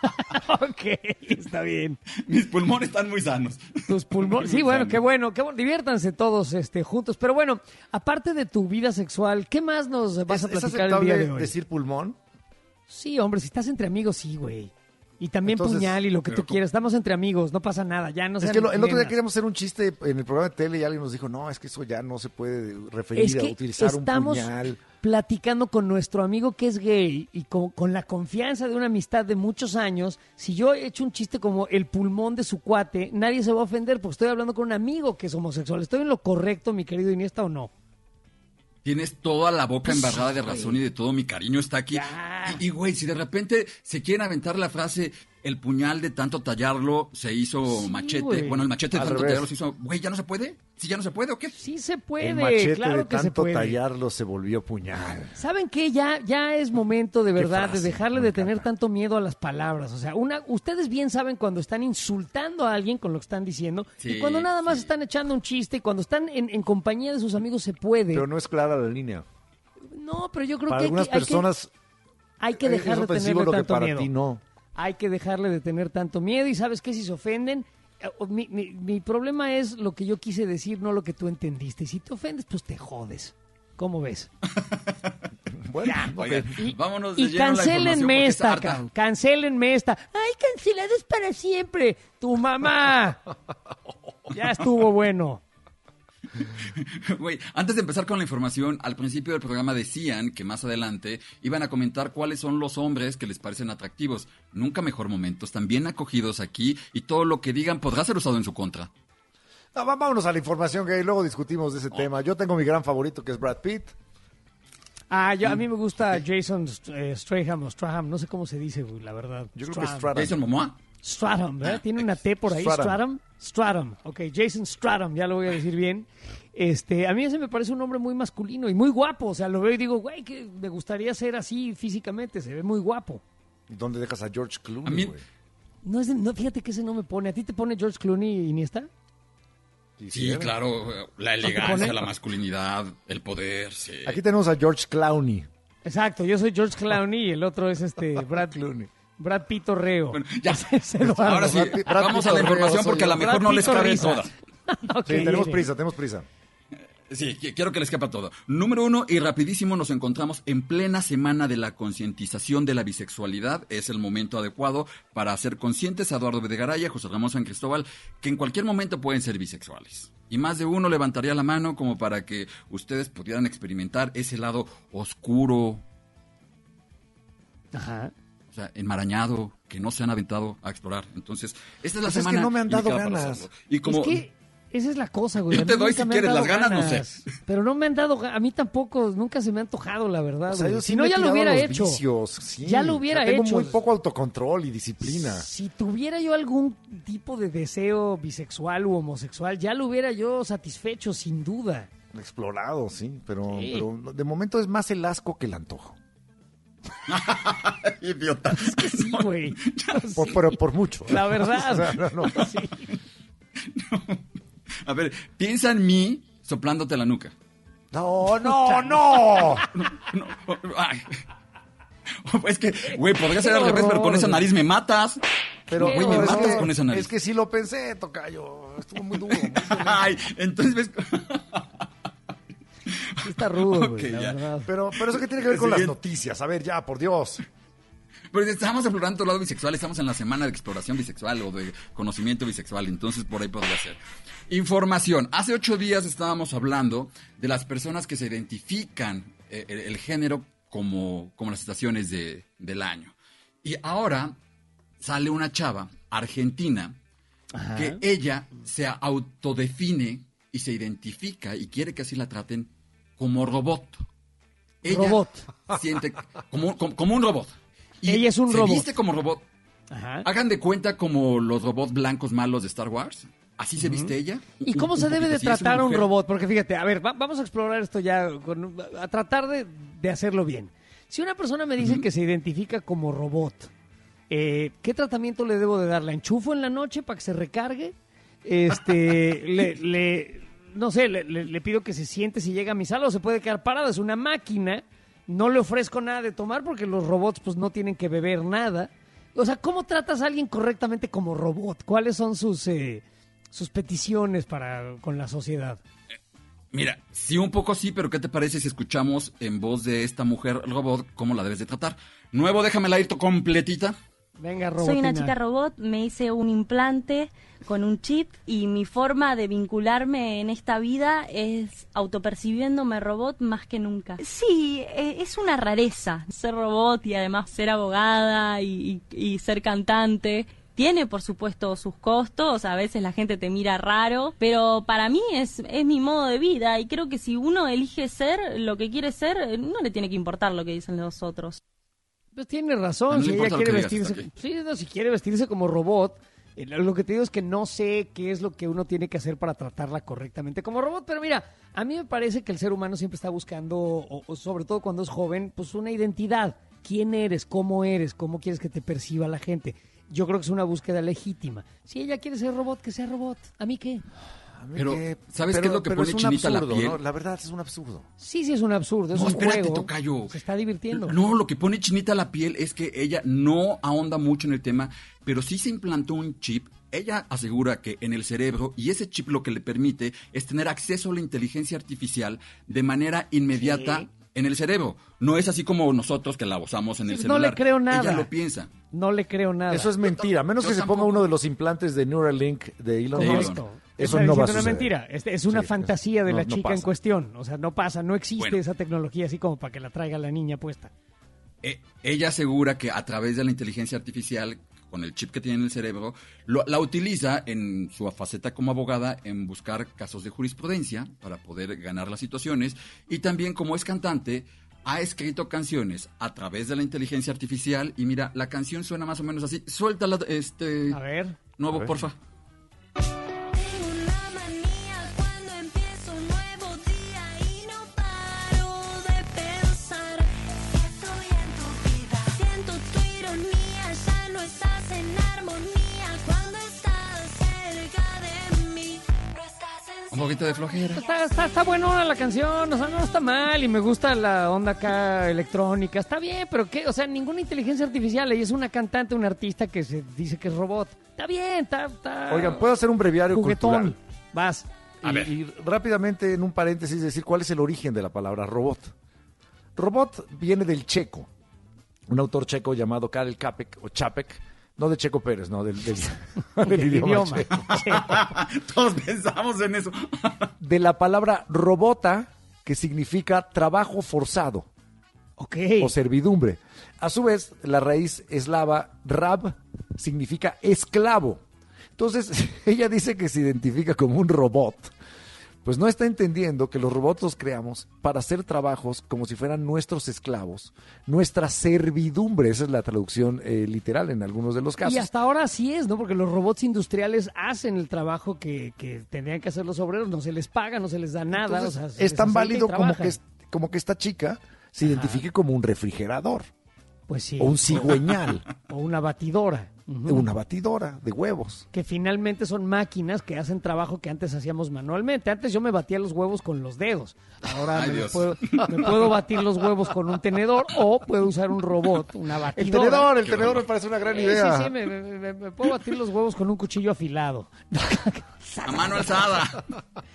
ok, está bien. Mis pulmones están muy sanos. Tus pulmones. Sí, Muy bueno, sanos. qué bueno, qué bueno. Diviértanse todos este, juntos. Pero bueno, aparte de tu vida sexual, ¿qué más nos vas ¿Es, a es platicar el día aceptable de hoy? decir pulmón? Sí, hombre, si estás entre amigos, sí, güey. Y también Entonces, puñal y lo que pero tú ¿cómo? quieras. Estamos entre amigos, no pasa nada. Ya no Es sean que lo- el otro día nenas. queríamos hacer un chiste en el programa de tele y alguien nos dijo, no, es que eso ya no se puede referir Es que a utilizar un estamos puñal. platicando con nuestro amigo que es gay y con, con la confianza de una amistad de muchos años. Si yo he hecho un chiste como el pulmón de su cuate, nadie se va a ofender porque estoy hablando con un amigo que es homosexual. ¿Estoy en lo correcto, mi querido Iniesta, o no? Tienes toda la boca Pues embarrada sí, de güey. razón y de todo mi cariño está aquí. Y, y, güey, si de repente se quieren aventar la frase, el puñal de tanto tallarlo se hizo Sí, machete. güey. Bueno, el machete de Al tanto revés. tallarlo se hizo, güey, ¿ya no se puede? ¿Sí ya no se puede o qué? Sí se puede, El machete claro de que se tanto puede. tallarlo se volvió puñal. ¿Saben qué? Ya, ya es momento de verdad frase, de dejarle me de tener tanto miedo a las palabras. O sea, una, ustedes bien saben cuando están insultando a alguien con lo que están diciendo y Sí, cuando nada más están echando un chiste y cuando están en, en compañía de sus amigos se puede. Pero no es clara la línea. No, pero yo creo Para que hay algunas que, hay que- personas hay que es dejar de ofensivo tenerle lo que tanto para miedo. ti no. Hay que dejarle de tener tanto miedo y ¿sabes qué? Si se ofenden, eh, mi, mi- mi problema es lo que yo quise decir, no lo que tú entendiste. Y si te ofendes, pues te jodes. ¿Cómo ves? Bueno, ok. Oigan, Y, vámonos de y lleno a la información cancélenme porque esta, está harta. cabrón. Cancélenme esta. ¡Ay, cancelados para siempre! ¡Tu mamá! Ya estuvo bueno. Güey, antes de empezar con la información, al principio del programa decían que más adelante iban a comentar cuáles son los hombres que les parecen atractivos. Nunca mejor momento, están bien acogidos aquí y todo lo que digan podrá ser usado en su contra. No, va- vámonos a la información, que luego discutimos de ese tema. Yo tengo mi gran favorito, que es Brad Pitt. Ah, yo, a mí me gusta Jason eh, Stratham o Stratham, no sé cómo se dice, güey, la verdad. Yo creo que Stratham. Stratham. ¿Jason Momoa? Stratham, ¿verdad? Tiene una T por ahí, Stratham. Stratham. Stratham, ok, Jason Stratham, ya lo voy a decir bien. Este, a mí ese me parece un hombre muy masculino y muy guapo. O sea, lo veo y digo, güey, que me gustaría ser así físicamente. Se ve muy guapo. ¿Y dónde dejas a George Clooney, A mí- güey? No es de- no, fíjate que ese no me pone. ¿A ti te pone George Clooney, Iniesta? Sí, claro, la elegancia, la masculinidad, el poder, sí. Aquí tenemos a George Clooney. Exacto, yo soy George Clooney y el otro es este Brad Clooney. Brad Pito Reo. Bueno, ya. Es Eduardo. Ahora sí, Brad- Brad vamos a la Pitt información soy porque a yo. lo mejor Brad no les Pitt cabe risa. toda. Ok, Sí, tenemos viene. prisa, tenemos prisa. Sí, qui- quiero que les quepa todo. Número uno, y rapidísimo, nos encontramos en plena semana de la concientización de la bisexualidad. Es el momento adecuado para hacer conscientes a Eduardo Videgaray y a José Ramón San Cristóbal que en cualquier momento pueden ser bisexuales. Y más de uno levantaría la mano como para que ustedes pudieran experimentar ese lado oscuro, Ajá. o sea, enmarañado, que no se han aventado a explorar. Entonces, esta es la Pues es semana que no me han dado indicada para ganas. hacerlo. Y como... Es que esa es la cosa, güey. Yo A te mí doy nunca si me han quieres, dado las ganas, no sé. Pero no me han dado ga- a mí tampoco, nunca se me ha antojado, la verdad. O sea, güey. yo si sí no, me he ya lo tirado hubiera a los hecho. vicios, sí. Ya lo O sea, hubiera tengo hecho. muy poco autocontrol y disciplina. Si tuviera yo algún tipo de deseo bisexual u homosexual, ya lo hubiera yo satisfecho, sin duda. Explorado, sí, pero, Sí. pero de momento es más el asco que el antojo. Idiota. Es que sí, güey. Por, pero por mucho. La verdad. O sea, no, no. Sí. A ver, piensa en mí soplándote la nuca. No, no, no. No, ay. Es que, güey, podría ser al revés, pero con esa nariz me matas. Pero, Güey, me es matas que- con esa nariz. Es que sí lo pensé, tocayo. Estuvo muy duro. muy Ay, entonces ves... Sí está rudo, güey, Ok, la ya. verdad. Pero, pero eso que tiene que ver con las Siguiente. noticias. A ver, ya, por Dios. Pero estamos explorando el lado bisexual, estamos en la semana de exploración bisexual o de conocimiento bisexual, entonces por ahí podría ser. Información. Hace ocho días estábamos hablando de las personas que se identifican eh, el, el género como, como las estaciones de, del año. Y ahora sale una chava argentina Ajá. que ella se autodefine y se identifica y quiere que así la traten como robot. Ella Robot. siente como, como, como un robot. Y Ella es un se robot. viste como robot. Ajá. Hagan de cuenta como los robots blancos malos de Star Wars. Así se viste ella. ¿Y Un- cómo un se debe poquito de así, es una tratar a un mujer. robot? Porque fíjate, a ver, va- vamos a explorar esto ya, con- a tratar de, de hacerlo bien. Si una persona me dice que se identifica como robot, eh, ¿qué tratamiento le debo de dar? ¿La enchufo en la noche para que se recargue? Este, le, le- no sé, le, le- le pido que se siente si llega a mi sala o se puede quedar parado. Es una máquina, no le ofrezco nada de tomar porque los robots pues no tienen que beber nada. O sea, ¿cómo tratas a alguien correctamente como robot? ¿Cuáles son sus... eh, sus peticiones para con la sociedad? Mira, sí, un poco sí, pero ¿qué te parece si escuchamos en voz de esta mujer robot cómo la debes de tratar? Nuevo, déjamela ir completita. Venga, robotina. Soy una chica robot, me hice un implante con un chip y mi forma de vincularme en esta vida es autopercibiéndome robot más que nunca. Sí, eh, es una rareza ser robot y además ser abogada y, y- y ser cantante. Tiene, por supuesto, sus costos, a veces la gente te mira raro, pero para mí es, es mi modo de vida y creo que si uno elige ser lo que quiere ser, no le tiene que importar lo que dicen los otros. Pues tiene Ah, razón, no le si ella importa lo quiere que digas, vestirse, está sí, no, si quiere vestirse como robot, eh, lo que te digo es que no sé qué es lo que uno tiene que hacer para tratarla correctamente como robot, pero mira, a mí me parece que el ser humano siempre está buscando, o, o sobre todo cuando es joven, pues una identidad. ¿Quién eres? ¿Cómo eres? ¿Cómo quieres que te perciba la gente? Yo creo que es una búsqueda legítima. Si ella quiere ser robot, que sea robot. ¿A mí qué? A mí Pero, que- ¿sabes pero- qué es lo que pero pone es un chinita la absurdo, piel? ¿no? La verdad es un absurdo. Sí, sí, es un absurdo, es No, un espérate, juego. tocayo. Se está divirtiendo. No, lo que pone chinita la piel es que ella no ahonda mucho en el tema, pero sí se implantó un chip. Ella asegura que en el cerebro, y ese chip lo que le permite es tener acceso a la inteligencia artificial de manera inmediata Sí. en el cerebro. No es así como nosotros que la usamos en el Sí, celular. no le creo nada. Ella lo piensa. No le creo nada. Eso es mentira. A menos yo que se tampoco. ponga uno de los implantes de Neuralink de Elon Como Musk. esto. Eso Está no va diciendo a una suceder. mentira. Este es una Sí, fantasía de no- la no chica en pasa. cuestión. O sea, no pasa, no existe Bueno. esa tecnología así como para que la traiga la niña puesta. Eh, ella asegura que a través de la inteligencia artificial, con el chip que tiene en el cerebro, lo- la utiliza en su faceta como abogada en buscar casos de jurisprudencia para poder ganar las situaciones, y también como es cantante ha escrito canciones a través de la inteligencia artificial, y mira, la canción suena más o menos así. Suéltala, este A ver. nuevo, A ver. porfa. Un poquito de flojera. Está, está, está buena la canción, o sea, no está mal y me gusta la onda acá electrónica, está bien, pero ¿qué? O sea, ninguna inteligencia artificial, ella es una cantante, una artista que se dice que es robot. Está bien, está... está Oigan, ¿puedo hacer un breviario juguetón. cultural? Vas. Y, y rápidamente, en un paréntesis, decir cuál es el origen de la palabra robot. Robot viene del checo, un autor checo llamado Karel Čapek, o Čapek, no de Checo Pérez, no, del, del, del idioma, idioma. Checo. Todos pensamos en eso. De la palabra robota, que significa trabajo forzado. Okay. O servidumbre. A su vez, la raíz eslava rab significa esclavo. Entonces, ella dice que se identifica como un robot. Pues no está entendiendo que los robots los creamos para hacer trabajos como si fueran nuestros esclavos, nuestra servidumbre. Esa es la traducción eh, literal en algunos de los casos. Y hasta ahora sí es, ¿no? Porque los robots industriales hacen el trabajo que, que tendrían que hacer los obreros. No se les paga, no se les da nada. Entonces, o sea, es tan válido como que, como que esta chica se identifique Ajá. como un refrigerador. Pues sí. O un cigüeñal. O una batidora. Uh-huh. Una batidora de huevos. Que finalmente son máquinas que hacen trabajo que antes hacíamos manualmente. Antes yo me batía los huevos con los dedos. Ahora Ay, me, puedo, me puedo batir los huevos con un tenedor o puedo usar un robot, una batidora. El tenedor, el tenedor me parece una gran sí, idea. Sí, sí, me, me, me puedo batir los huevos con un cuchillo afilado. A mano alzada.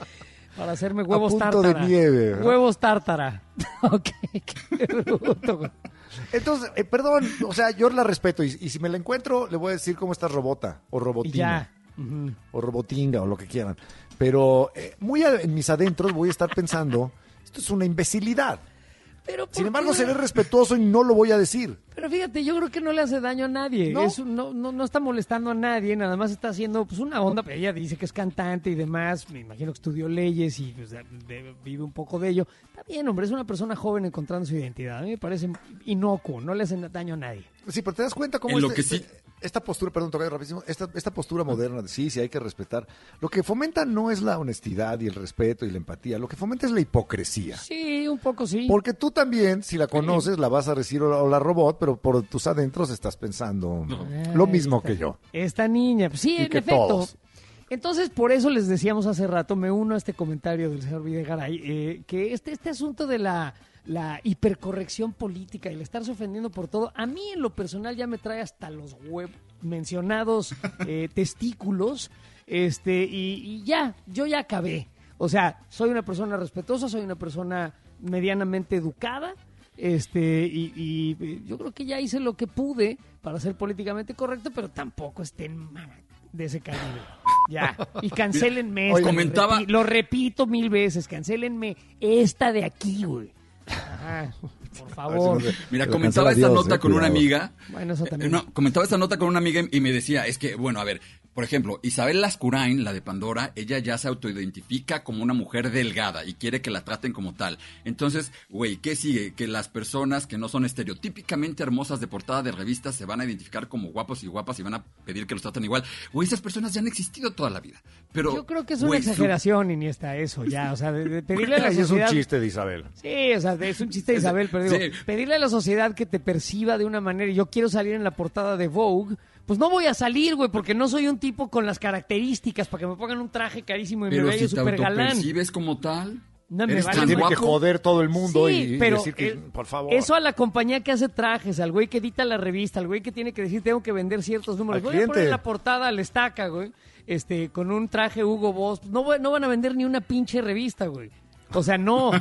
Para hacerme huevos A punto tártara. de nieve. ¿Verdad? Huevos tártara. Ok, qué bruto. Entonces, eh, perdón, o sea, yo la respeto y, y si me la encuentro le voy a decir cómo estás robota o robotina uh-huh. o robotinga o lo que quieran. Pero eh, muy a, en mis adentros voy a estar pensando, esto es una imbecilidad. Pero Sin embargo, qué? seré respetuoso y no lo voy a decir. Pero fíjate, yo creo que no le hace daño a nadie. ¿No? Es un- no, no, no está molestando a nadie, nada más está haciendo pues una onda. Ella dice que es cantante y demás. Me imagino que estudió leyes y pues, de- de- vive un poco de ello. Está bien, hombre, es una persona joven encontrando su identidad. A mí me parece inocuo, no le hace daño a nadie. Sí, pero te das cuenta cómo En lo este- que sí- este- esta postura, perdón, tocayo rapidísimo, esta, esta postura moderna de sí, sí hay que respetar. Lo que fomenta no es la honestidad y el respeto y la empatía, lo que fomenta es la hipocresía. Sí, un poco sí. Porque tú también, si la conoces, la vas a decir o la, o la robot, pero por tus adentros estás pensando Ah, lo mismo esta- que yo. Esta niña, pues sí, Y en que efecto. todos. Entonces, por eso les decíamos hace rato, me uno a este comentario del señor Videgaray, eh, que este, este asunto de la, la hipercorrección política y el estarse ofendiendo por todo, a mí en lo personal ya me trae hasta los huevos mencionados eh, testículos, este, y, y ya, yo ya acabé. O sea, soy una persona respetuosa, soy una persona medianamente educada, este, y, y yo creo que ya hice lo que pude para ser políticamente correcto, pero tampoco estén mama, de ese calibre. Ya. Y cancelenme Oye, esta, comentaba- Lo, repi- lo repito mil veces, cancelenme esta de aquí, güey. Ajá, por favor. Mira, Lo comentaba cancela esta Dios, nota eh, con una cuidado. amiga. Bueno, eso también. Eh, no, comentaba esta nota con una amiga y me decía, es que, bueno, a ver, por ejemplo, Isabel Lascurain, la de Pandora, ella ya se autoidentifica como una mujer delgada y quiere que la traten como tal. Entonces, güey, ¿qué sigue? Que las personas que no son estereotípicamente hermosas de portada de revistas se van a identificar como guapos y guapas y van a pedir que los traten igual. Güey, esas personas ya han existido toda la vida. Pero, Yo creo que es una güey, su- exageración, Iniesta, eso, ya. O sea, de, de pedirle a la Ay, es un sociedad... chiste de Isabel. Sí, o sea, es un chiste de Isabel, pero digo, Sí. pedirle a la sociedad que te perciba de una manera y yo quiero salir en la portada de Vogue, pues no voy a salir, güey, porque no soy un tipo con las características para que me pongan un traje carísimo y me Pero vea si te súper galán. autopercibes como tal, No me eres vale tan Tiene que guapo. joder todo el mundo Sí, y, y pero decir que, eh, por favor. eso a la compañía que hace trajes, al güey que edita la revista, al güey que tiene que decir tengo que vender ciertos números. Al Voy cliente. a poner en la portada al estaca, güey, este, con un traje Hugo Boss. No, voy- no van a vender ni una pinche revista, güey. O sea, no.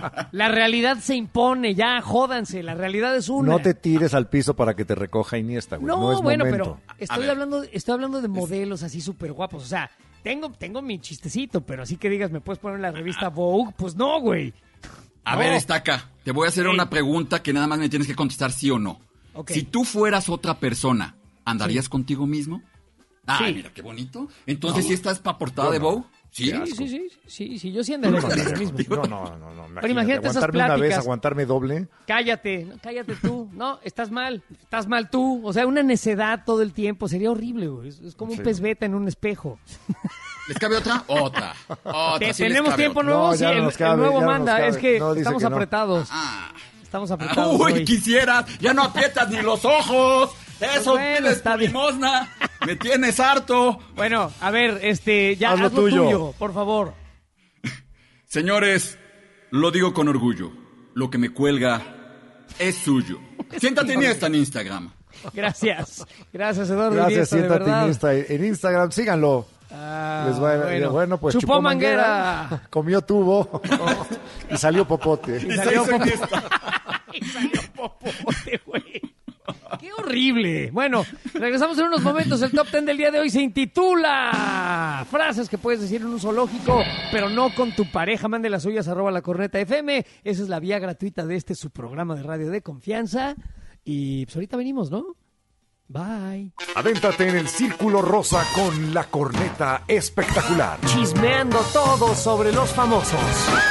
La realidad se impone, ya, jódanse. La realidad es una. No te tires al piso para que te recoja Iniesta, güey. No, No, es bueno, momento. pero estoy ver. hablando, estoy hablando de modelos así súper guapos. O sea, tengo, tengo mi chistecito, pero así que digas, ¿me puedes poner en la revista Vogue? Pues no, güey. A No. ver, Estaca, te voy a hacer Sí. una pregunta que nada más me tienes que contestar sí o no. Ok. Si tú fueras otra persona, ¿andarías contigo mismo? Ah, Sí. mira, qué bonito. Entonces, ¿sí estás para portada de Vogue? Sí. Sí, sí, sí, sí, sí, yo sí andaría conmigo mismo. No, no, no, no. Pero imagínate esas aguantarme una vez, pláticas. aguantarme doble. Cállate, no, cállate tú. No, estás mal, estás mal tú. O sea, una necedad todo el tiempo. Sería horrible, güey. Es, es como un Sí. pez beta en un espejo. ¿Les cabe otra? Otra. Otra. Te- sí les ¿Tenemos cabe tiempo otra. nuevo? No, Sí, ya no el, nos el cabe, nuevo ya no nos manda. cabe. Es que No, dice estamos que no. apretados. Ah. Estamos apretados Uy, hoy. quisieras. Ya no aprietas ni los ojos. Eso Bueno, pides está tu bien. limosna. Me tienes harto. Bueno, a ver, este, ya Haz haz lo lo tuyo. tuyo. por favor. Señores, lo digo con orgullo. Lo que me cuelga es suyo. Siéntate Iniesta en Instagram. Gracias. Gracias, Eduardo Gracias, Iniesta, de siéntate verdad. Iniesta en Instagram. Síganlo. Ah, Les va a- bueno. bueno, pues Chupó chupó, manguera. manguera, comió tubo y salió popote. Y salió popote. Y salió popote, güey. Qué horrible. Bueno, regresamos en unos momentos. El top ten del día de hoy se intitula Frases que puedes decir en un zoológico, pero no con tu pareja. Mande las suyas, arroba la corneta F M. Esa es la vía gratuita de este su programa de radio de confianza. Y pues ahorita venimos, ¿no? Bye. Adéntrate en el Círculo Rosa con la corneta espectacular. Chismeando todo sobre los famosos.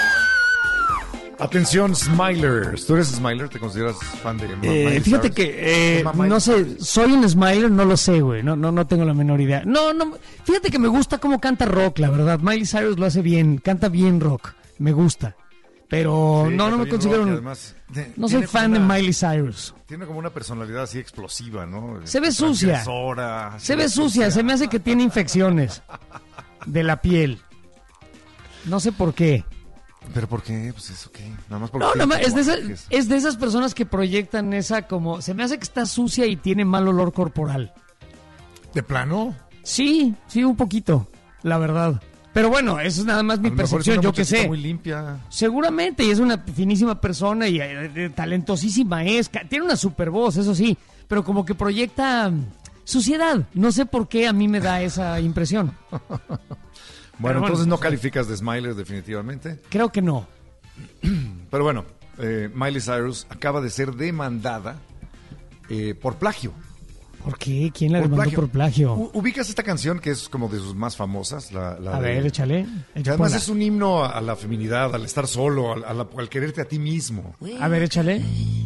Atención, Smilers. ¿Tú eres Smiler? ¿Te consideras fan de Eh, Miley fíjate Cyrus? que, eh, ¿Es Miley no sé, Cyrus? soy un Smiler, no lo sé, güey, no, no, no tengo la menor idea. No, no, fíjate que me gusta cómo canta rock, la verdad. Miley Cyrus lo hace bien, canta bien rock, me gusta. Pero Sí, no, canta no me bien considero, rock y un- además, de- no soy tiene fan como de una- Miley Cyrus. Tiene como una personalidad así explosiva, ¿no? Se ve sucia, Transgresora, se ve sucia, se me hace que tiene infecciones de la piel. No sé por qué. ¿Pero por qué? Pues eso qué. Nada más porque No, tiene nada más, es de, esa- tatuajes. es de esas personas que proyectan esa como... Se me hace que está sucia y tiene mal olor corporal. ¿De plano? Sí, sí, un poquito, la verdad. Pero bueno, eso es nada más mi A lo mejor es percepción, una yo qué muchachita sé. muy limpia. Seguramente, y es una finísima persona y eh, eh, talentosísima es. ca- Tiene una super voz, eso sí, pero como que proyecta mm, suciedad. No sé por qué a mí me da esa impresión. Bueno, bueno, entonces no pues, calificas de Smiler definitivamente. Creo que no. Pero bueno, eh, Miley Cyrus acaba de ser demandada eh, por plagio. ¿Por qué? ¿Quién la Por demandó plagio. por plagio? U- ¿Ubicas esta canción que es como de sus más famosas? La, la A de- ver, échale. Que Echa- además ponla. es un himno a, a la feminidad, al estar solo, al, a la- al quererte a ti mismo. A ver, échale.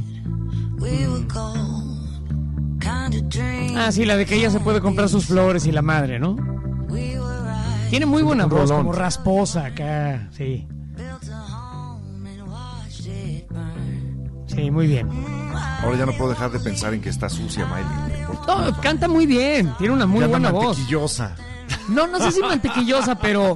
Ah, sí, la de que ella se puede comprar sus flores y la madre, ¿no? Tiene muy buena Un voz, rolón. como rasposa acá, sí. Sí, muy bien. Ahora ya no puedo dejar de pensar en que está sucia Miley. No, canta muy bien, tiene una muy Ya anda buena voz. mantequillosa. No, no sé si mantequillosa, pero...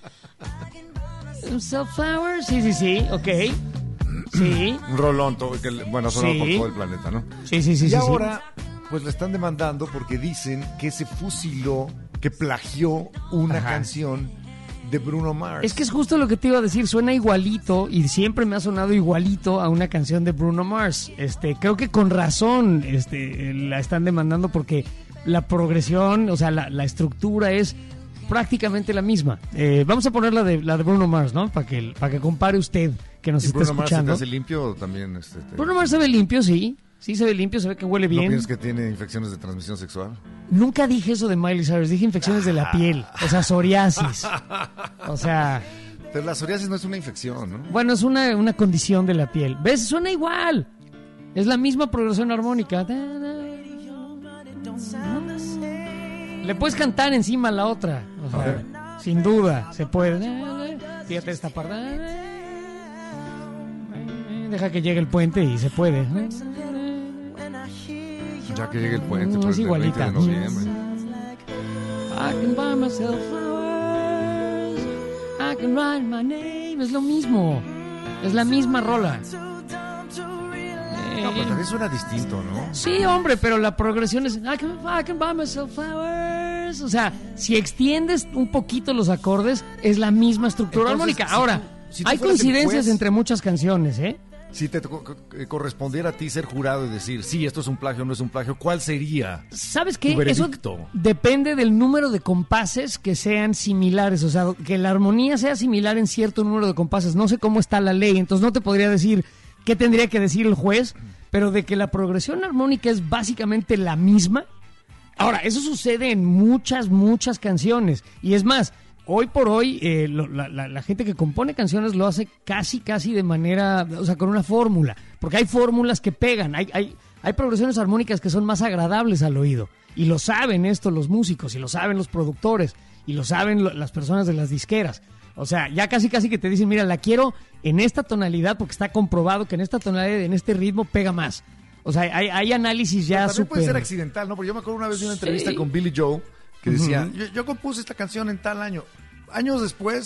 Sunflower, sí, sí, sí, ok. Sí. Un rolón, todo, que, bueno, sonado Sí. por todo el planeta, ¿no? Sí, sí, sí, Y sí, ahora, pues le están demandando porque dicen que se fusiló, que plagió una Ajá. canción de Bruno Mars. Es que es justo lo que te iba a decir, suena igualito y siempre me ha sonado igualito a una canción de Bruno Mars. Este, creo que con razón este, la están demandando porque la progresión, o sea, la, la estructura es prácticamente la misma. Eh, vamos a poner la de, la de Bruno Mars, ¿no? Para que, para que compare usted que nos ¿Y está Bruno Mars se te escuchando. hace limpio también? Este, te- Bruno Mars se ve limpio, sí. Sí se ve limpio, se ve que huele ¿No bien. piensas que tiene infecciones de transmisión sexual? Nunca dije eso de Miley Cyrus, dije infecciones de la piel, o sea, psoriasis. O sea, Pero la psoriasis no es una infección, ¿no? bueno, es una, una condición de la piel. ¿Ves? Suena igual. Es la misma progresión armónica. Le puedes cantar encima a la otra. O sea, A ver. sin duda, se puede. Fíjate esta parte. Deja que llegue el puente y se puede. Ya que llegue el puente, Mm, pues, es el veinte igualita. de noviembre. I can buy myself flowers. I can write my name. Es lo mismo. Es la misma rola. No, pero también suena distinto, ¿no? Sí, hombre, pero la progresión es I can, I can buy myself flowers. O sea, si extiendes un poquito los acordes, es la misma estructura Entonces, armónica. si Ahora, tú- si tú hay fueras el coincidencias juez- entre muchas canciones, ¿eh? Si te co- co- eh, correspondiera a ti ser jurado y decir, sí, esto es un plagio o no es un plagio, ¿cuál sería? ¿Sabes tu qué? Eso veredicto? depende del número de compases que sean similares. O sea, que la armonía sea similar en cierto número de compases. No sé cómo está la ley, entonces no te podría decir qué tendría que decir el juez, pero de que la progresión armónica es básicamente la misma. Ahora, eso sucede en muchas, muchas canciones. Y es más, hoy por hoy, eh, lo- la, la- la gente que compone canciones lo hace casi, casi de manera, o sea, con una fórmula. Porque hay fórmulas que pegan, hay, hay, hay progresiones armónicas que son más agradables al oído. Y lo saben esto los músicos, y lo saben los productores, y lo saben lo- las personas de las disqueras. O sea, ya casi, casi que te dicen, mira, la quiero en esta tonalidad, porque está comprobado que en esta tonalidad, en este ritmo, pega más. O sea, hay, hay análisis ya Pero también puede ser súper... accidental, ¿no? Porque yo me acuerdo una vez de una Sí. entrevista con Billy Joe que decía, Ujú. yo, yo compuse esta canción en tal año. Años después,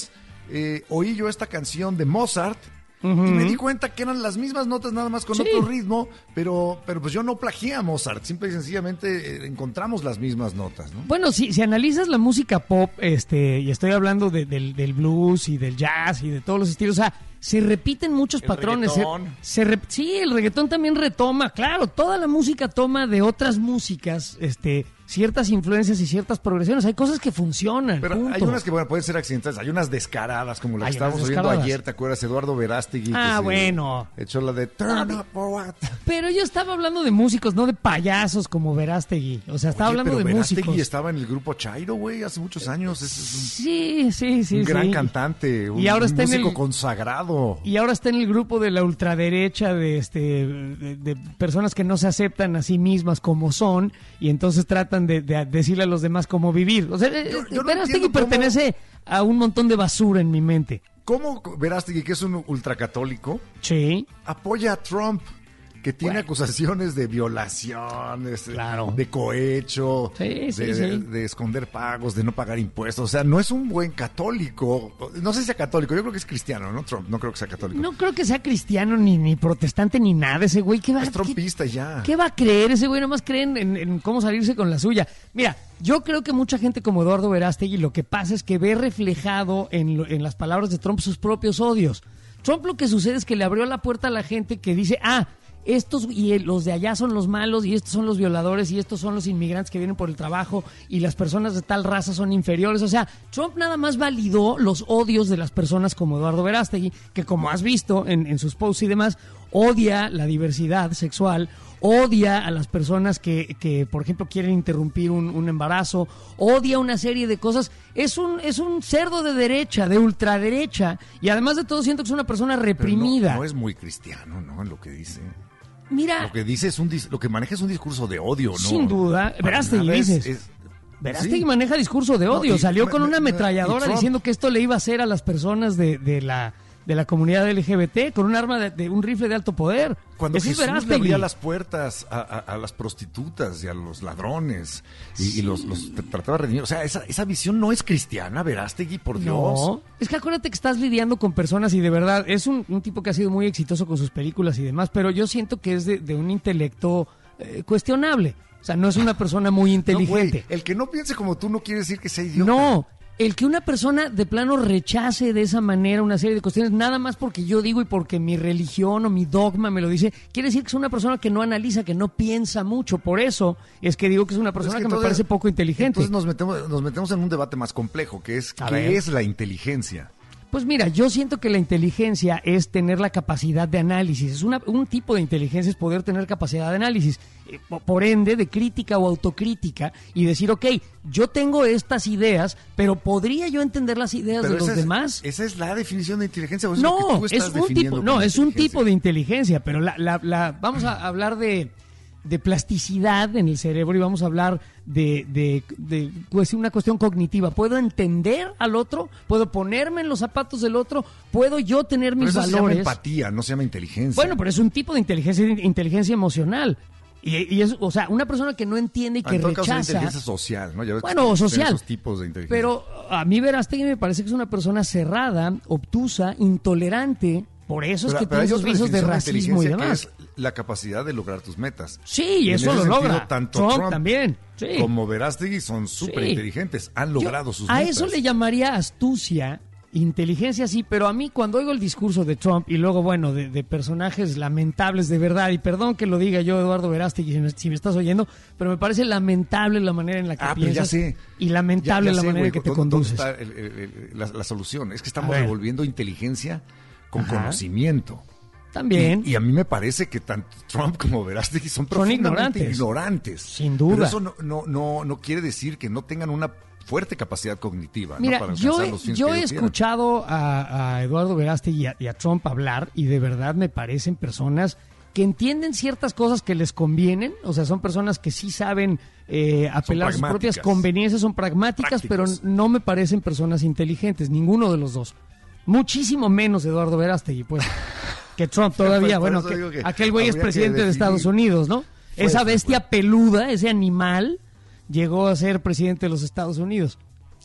eh, oí yo esta canción de Mozart. Uh-huh. Y me di cuenta que eran las mismas notas, nada más con sí. otro ritmo, pero, pero pues yo no plagié a Mozart, simple y sencillamente eh, encontramos las mismas notas, ¿no? Bueno, si, si analizas la música pop, este, y estoy hablando de, del, del blues y del jazz y de todos los estilos, o sea, se repiten muchos el patrones. Reggaetón. Se, se re, sí, el reggaetón también retoma, claro, toda la música toma de otras músicas, este, ciertas influencias y ciertas progresiones. Hay cosas que funcionan. Pero punto. hay unas que bueno, pueden ser accidentales, hay unas descaradas, como la que Hay estábamos unas oyendo descaradas. ayer, ¿te acuerdas? Eduardo Verástegui. Ah, que se bueno. echó la de Turn No, Up for What. Pero yo estaba hablando de músicos, no de payasos como Verástegui. O sea, estaba Oye, hablando pero de Verástegui músicos. estaba en el grupo Chairo, güey, hace muchos años. Es, es un, Sí, sí, sí. un sí. gran cantante, un, y ahora un está músico en el, consagrado. Y ahora está en el grupo de la ultraderecha de este de, de personas que no se aceptan a sí mismas como son y entonces tratan de, de decirle a los demás cómo vivir. O sea, Yo- yo no Verástegui entiendo cómo- pertenece a un montón de basura en mi mente. ¿Cómo Verástegui, que es un ultracatólico, Sí. apoya a Trump, que tiene Bueno. acusaciones de violación, este, Claro. de cohecho, Sí, sí, de, sí. de- de esconder pagos, de no pagar impuestos? O sea, no es un buen católico. No sé si sea católico, yo creo que es cristiano, ¿no? Trump, no creo que sea católico. No creo que sea cristiano ni, ni protestante ni nada ese güey. ¿Qué va, es qué- trumpista ya. ¿Qué va a creer ese güey? Nomás creen en, en cómo salirse con la suya. Mira, yo creo que mucha gente como Eduardo Verástegui lo que pasa es que ve reflejado en, lo- en las palabras de Trump sus propios odios. Trump lo que sucede es que le abrió la puerta a la gente que dice, ah, estos y el- los de allá son los malos y estos son los violadores y estos son los inmigrantes que vienen por el trabajo y las personas de tal raza son inferiores. O sea, Trump nada más validó los odios de las personas como Eduardo Verástegui, que como has visto en, en sus posts y demás, odia la diversidad sexual, odia a las personas que, que por ejemplo, quieren interrumpir un, un embarazo, odia una serie de cosas. Es un, es un cerdo de derecha, de ultraderecha, y además de todo siento que es una persona Pero no- reprimida. No, es muy cristiano, ¿no? En lo que dice. Mira, Lo que dice es un dis- lo que maneja es un discurso de odio, ¿no? sin duda, Para Verástegui nada es- dices. es- Verástegui sí. maneja discurso de odio. No, y- Salió me- con me- una me- ametralladora y Trump- diciendo que esto le iba a hacer a las personas de, de la de la comunidad L G B T con un arma de, de un rifle de alto poder. Cuando Ese es Jesús le Verástegui. abría las puertas a, a- a las prostitutas y a los ladrones y, y los, los t- trataba de redimir. O sea, esa, esa visión no es cristiana, Verástegui, por Dios. No, es que acuérdate que estás lidiando con personas y de verdad es un, un tipo que ha sido muy exitoso con sus películas y demás, pero yo siento que es de, de un intelecto eh, cuestionable. O sea, no es una persona muy No, inteligente. güey, el que no piense como tú no quiere decir que sea idiota. No, el que una persona de plano rechace de esa manera una serie de cuestiones, nada más porque yo digo y porque mi religión o mi dogma me lo dice, quiere decir que es una persona que no analiza, que no piensa mucho. Por eso es que digo que es una Pero persona es que, me entonces- parece poco inteligente. Entonces nos metemos, nos metemos en un debate más complejo, que es A ¿qué ver. es la inteligencia? Pues mira, yo siento que la inteligencia es tener la capacidad de análisis. Es una- un tipo de inteligencia es poder tener capacidad de análisis. Eh, po- Por ende, de crítica o autocrítica y decir, ok, yo tengo estas ideas, pero ¿podría yo entender las ideas Pero de los esa es- demás? ¿Esa es la definición de inteligencia o es lo que No, tú es estás un definiendo tipo, no, como es un inteligencia? tipo de inteligencia, pero la, la, la- vamos a hablar de, de plasticidad en el cerebro y vamos a hablar de, de, de pues, una cuestión cognitiva. ¿Puedo entender al otro? ¿Puedo ponerme en los zapatos del otro? ¿Puedo yo tener Pero mis eso se llama valores? empatía, no se llama inteligencia. Bueno, pero es un tipo de inteligencia, inteligencia emocional. Y, y es, o sea, una persona que no entiende y Ah, que en todo caso, la rechaza. inteligencia social, ¿no? Ya ves que Bueno, tienen social. esos tipos de inteligencia. Pero a mí Verástegui me parece que es una persona cerrada, obtusa, intolerante. Por eso es Pero- que pero tiene hay esos otra visos de definición racismo y inteligencia demás. que es la capacidad de lograr tus metas. Sí, Y y en eso ese lo sentido, logra. Tanto Trump, Trump, también. Sí. como Verástegui son súper inteligentes, han logrado sus A metas. eso le llamaría astucia, inteligencia sí, pero a mí cuando oigo el discurso de Trump y luego, bueno, de, de personajes lamentables de verdad, y perdón que lo diga yo, Eduardo Verástegui, si me, si me estás oyendo, pero me parece lamentable la manera en la que Ah, pero ya piensas sé. y lamentable Ya- ya la sé, manera güey, en que te ¿dónde- dónde conduces. está el- el- el- la, la solución? Es que estamos A ver. revolviendo inteligencia con Ajá. conocimiento. También. Y, y a mí me parece que tanto Trump como Verástegui son profundamente ignorantes. ignorantes. Sin duda. Pero eso no, no, no, no quiere decir que no tengan una fuerte capacidad cognitiva, ¿no? Mira, Para yo, alcanzar he- los fines yo que he ellos quieran. escuchado a, a Eduardo Verástegui y a, y a Trump hablar y de verdad me parecen personas que entienden ciertas cosas que les convienen, o sea, son personas que sí saben eh, apelar a sus propias pragmáticas. conveniencias, son pragmáticas, pero Prácticos. no me parecen personas inteligentes, ninguno de los dos. Muchísimo menos Eduardo Verástegui, pues, que Trump todavía, Pues, por bueno, eso que digo que aquel güey es habría que presidente de definir. Estados Unidos, ¿no? Pues, Esa pues, bestia peluda, ese animal, llegó a ser presidente de los Estados Unidos.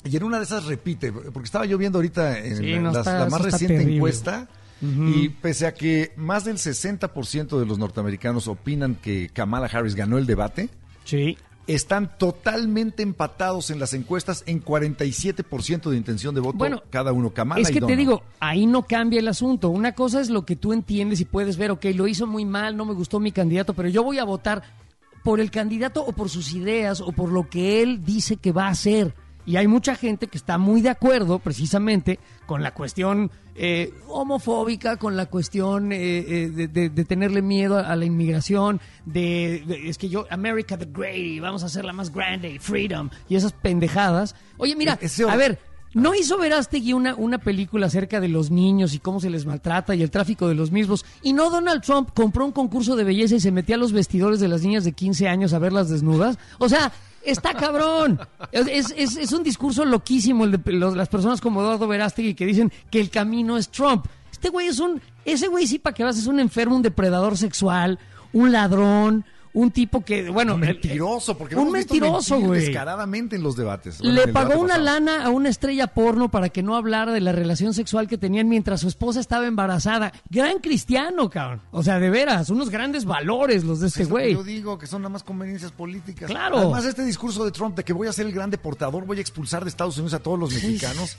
Y en una de esas repite, porque estaba yo viendo ahorita en Sí, no, las- está- la más eso está reciente terrible. encuesta, Ujú. y pese a que más del sesenta por ciento de los norteamericanos opinan que Kamala Harris ganó el debate, sí. están totalmente empatados en las encuestas en cuarenta y siete por ciento de intención de voto Bueno, cada uno, Kamala Es y que te Donald. digo, ahí no cambia el asunto. Una cosa es lo que tú entiendes y puedes ver, ok, lo hizo muy mal, no me gustó mi candidato, pero yo voy a votar por el candidato o por sus ideas o por lo que él dice que va a hacer. Y hay mucha gente que está muy de acuerdo precisamente con la cuestión eh, homofóbica, con la cuestión eh, eh, de, de- de tenerle miedo a, a la inmigración, de, de- es que yo, America the Great, vamos a hacerla más grande, freedom, y esas pendejadas. Oye, mira, Ese- a ver, ¿no hizo Verástegui una, una película acerca de los niños y cómo se les maltrata y el tráfico de los mismos? ¿Y no Donald Trump compró un concurso de belleza y se metía a los vestidores de las niñas de quince años a verlas desnudas? O sea, está cabrón. Es, es, es un discurso loquísimo el de los- las personas como Eduardo Verástegui que dicen que el camino es Trump. Este güey es un... Ese güey sí, para que vas, es un enfermo, un depredador sexual, un ladrón, un tipo que, bueno... Un mentiroso, porque lo un hemos visto mentiroso, mentir güey. descaradamente en los debates. Bueno, en Le el pagó debate una pasado. lana a una estrella porno para que no hablara de la relación sexual que tenían mientras su esposa estaba embarazada. Gran cristiano, cabrón. O sea, de veras, unos grandes valores los de este Es lo que güey. Yo digo que son nada más conveniencias políticas. Claro. Además, este discurso de Trump de que voy a ser el gran deportador, voy a expulsar de Estados Unidos a todos los mexicanos.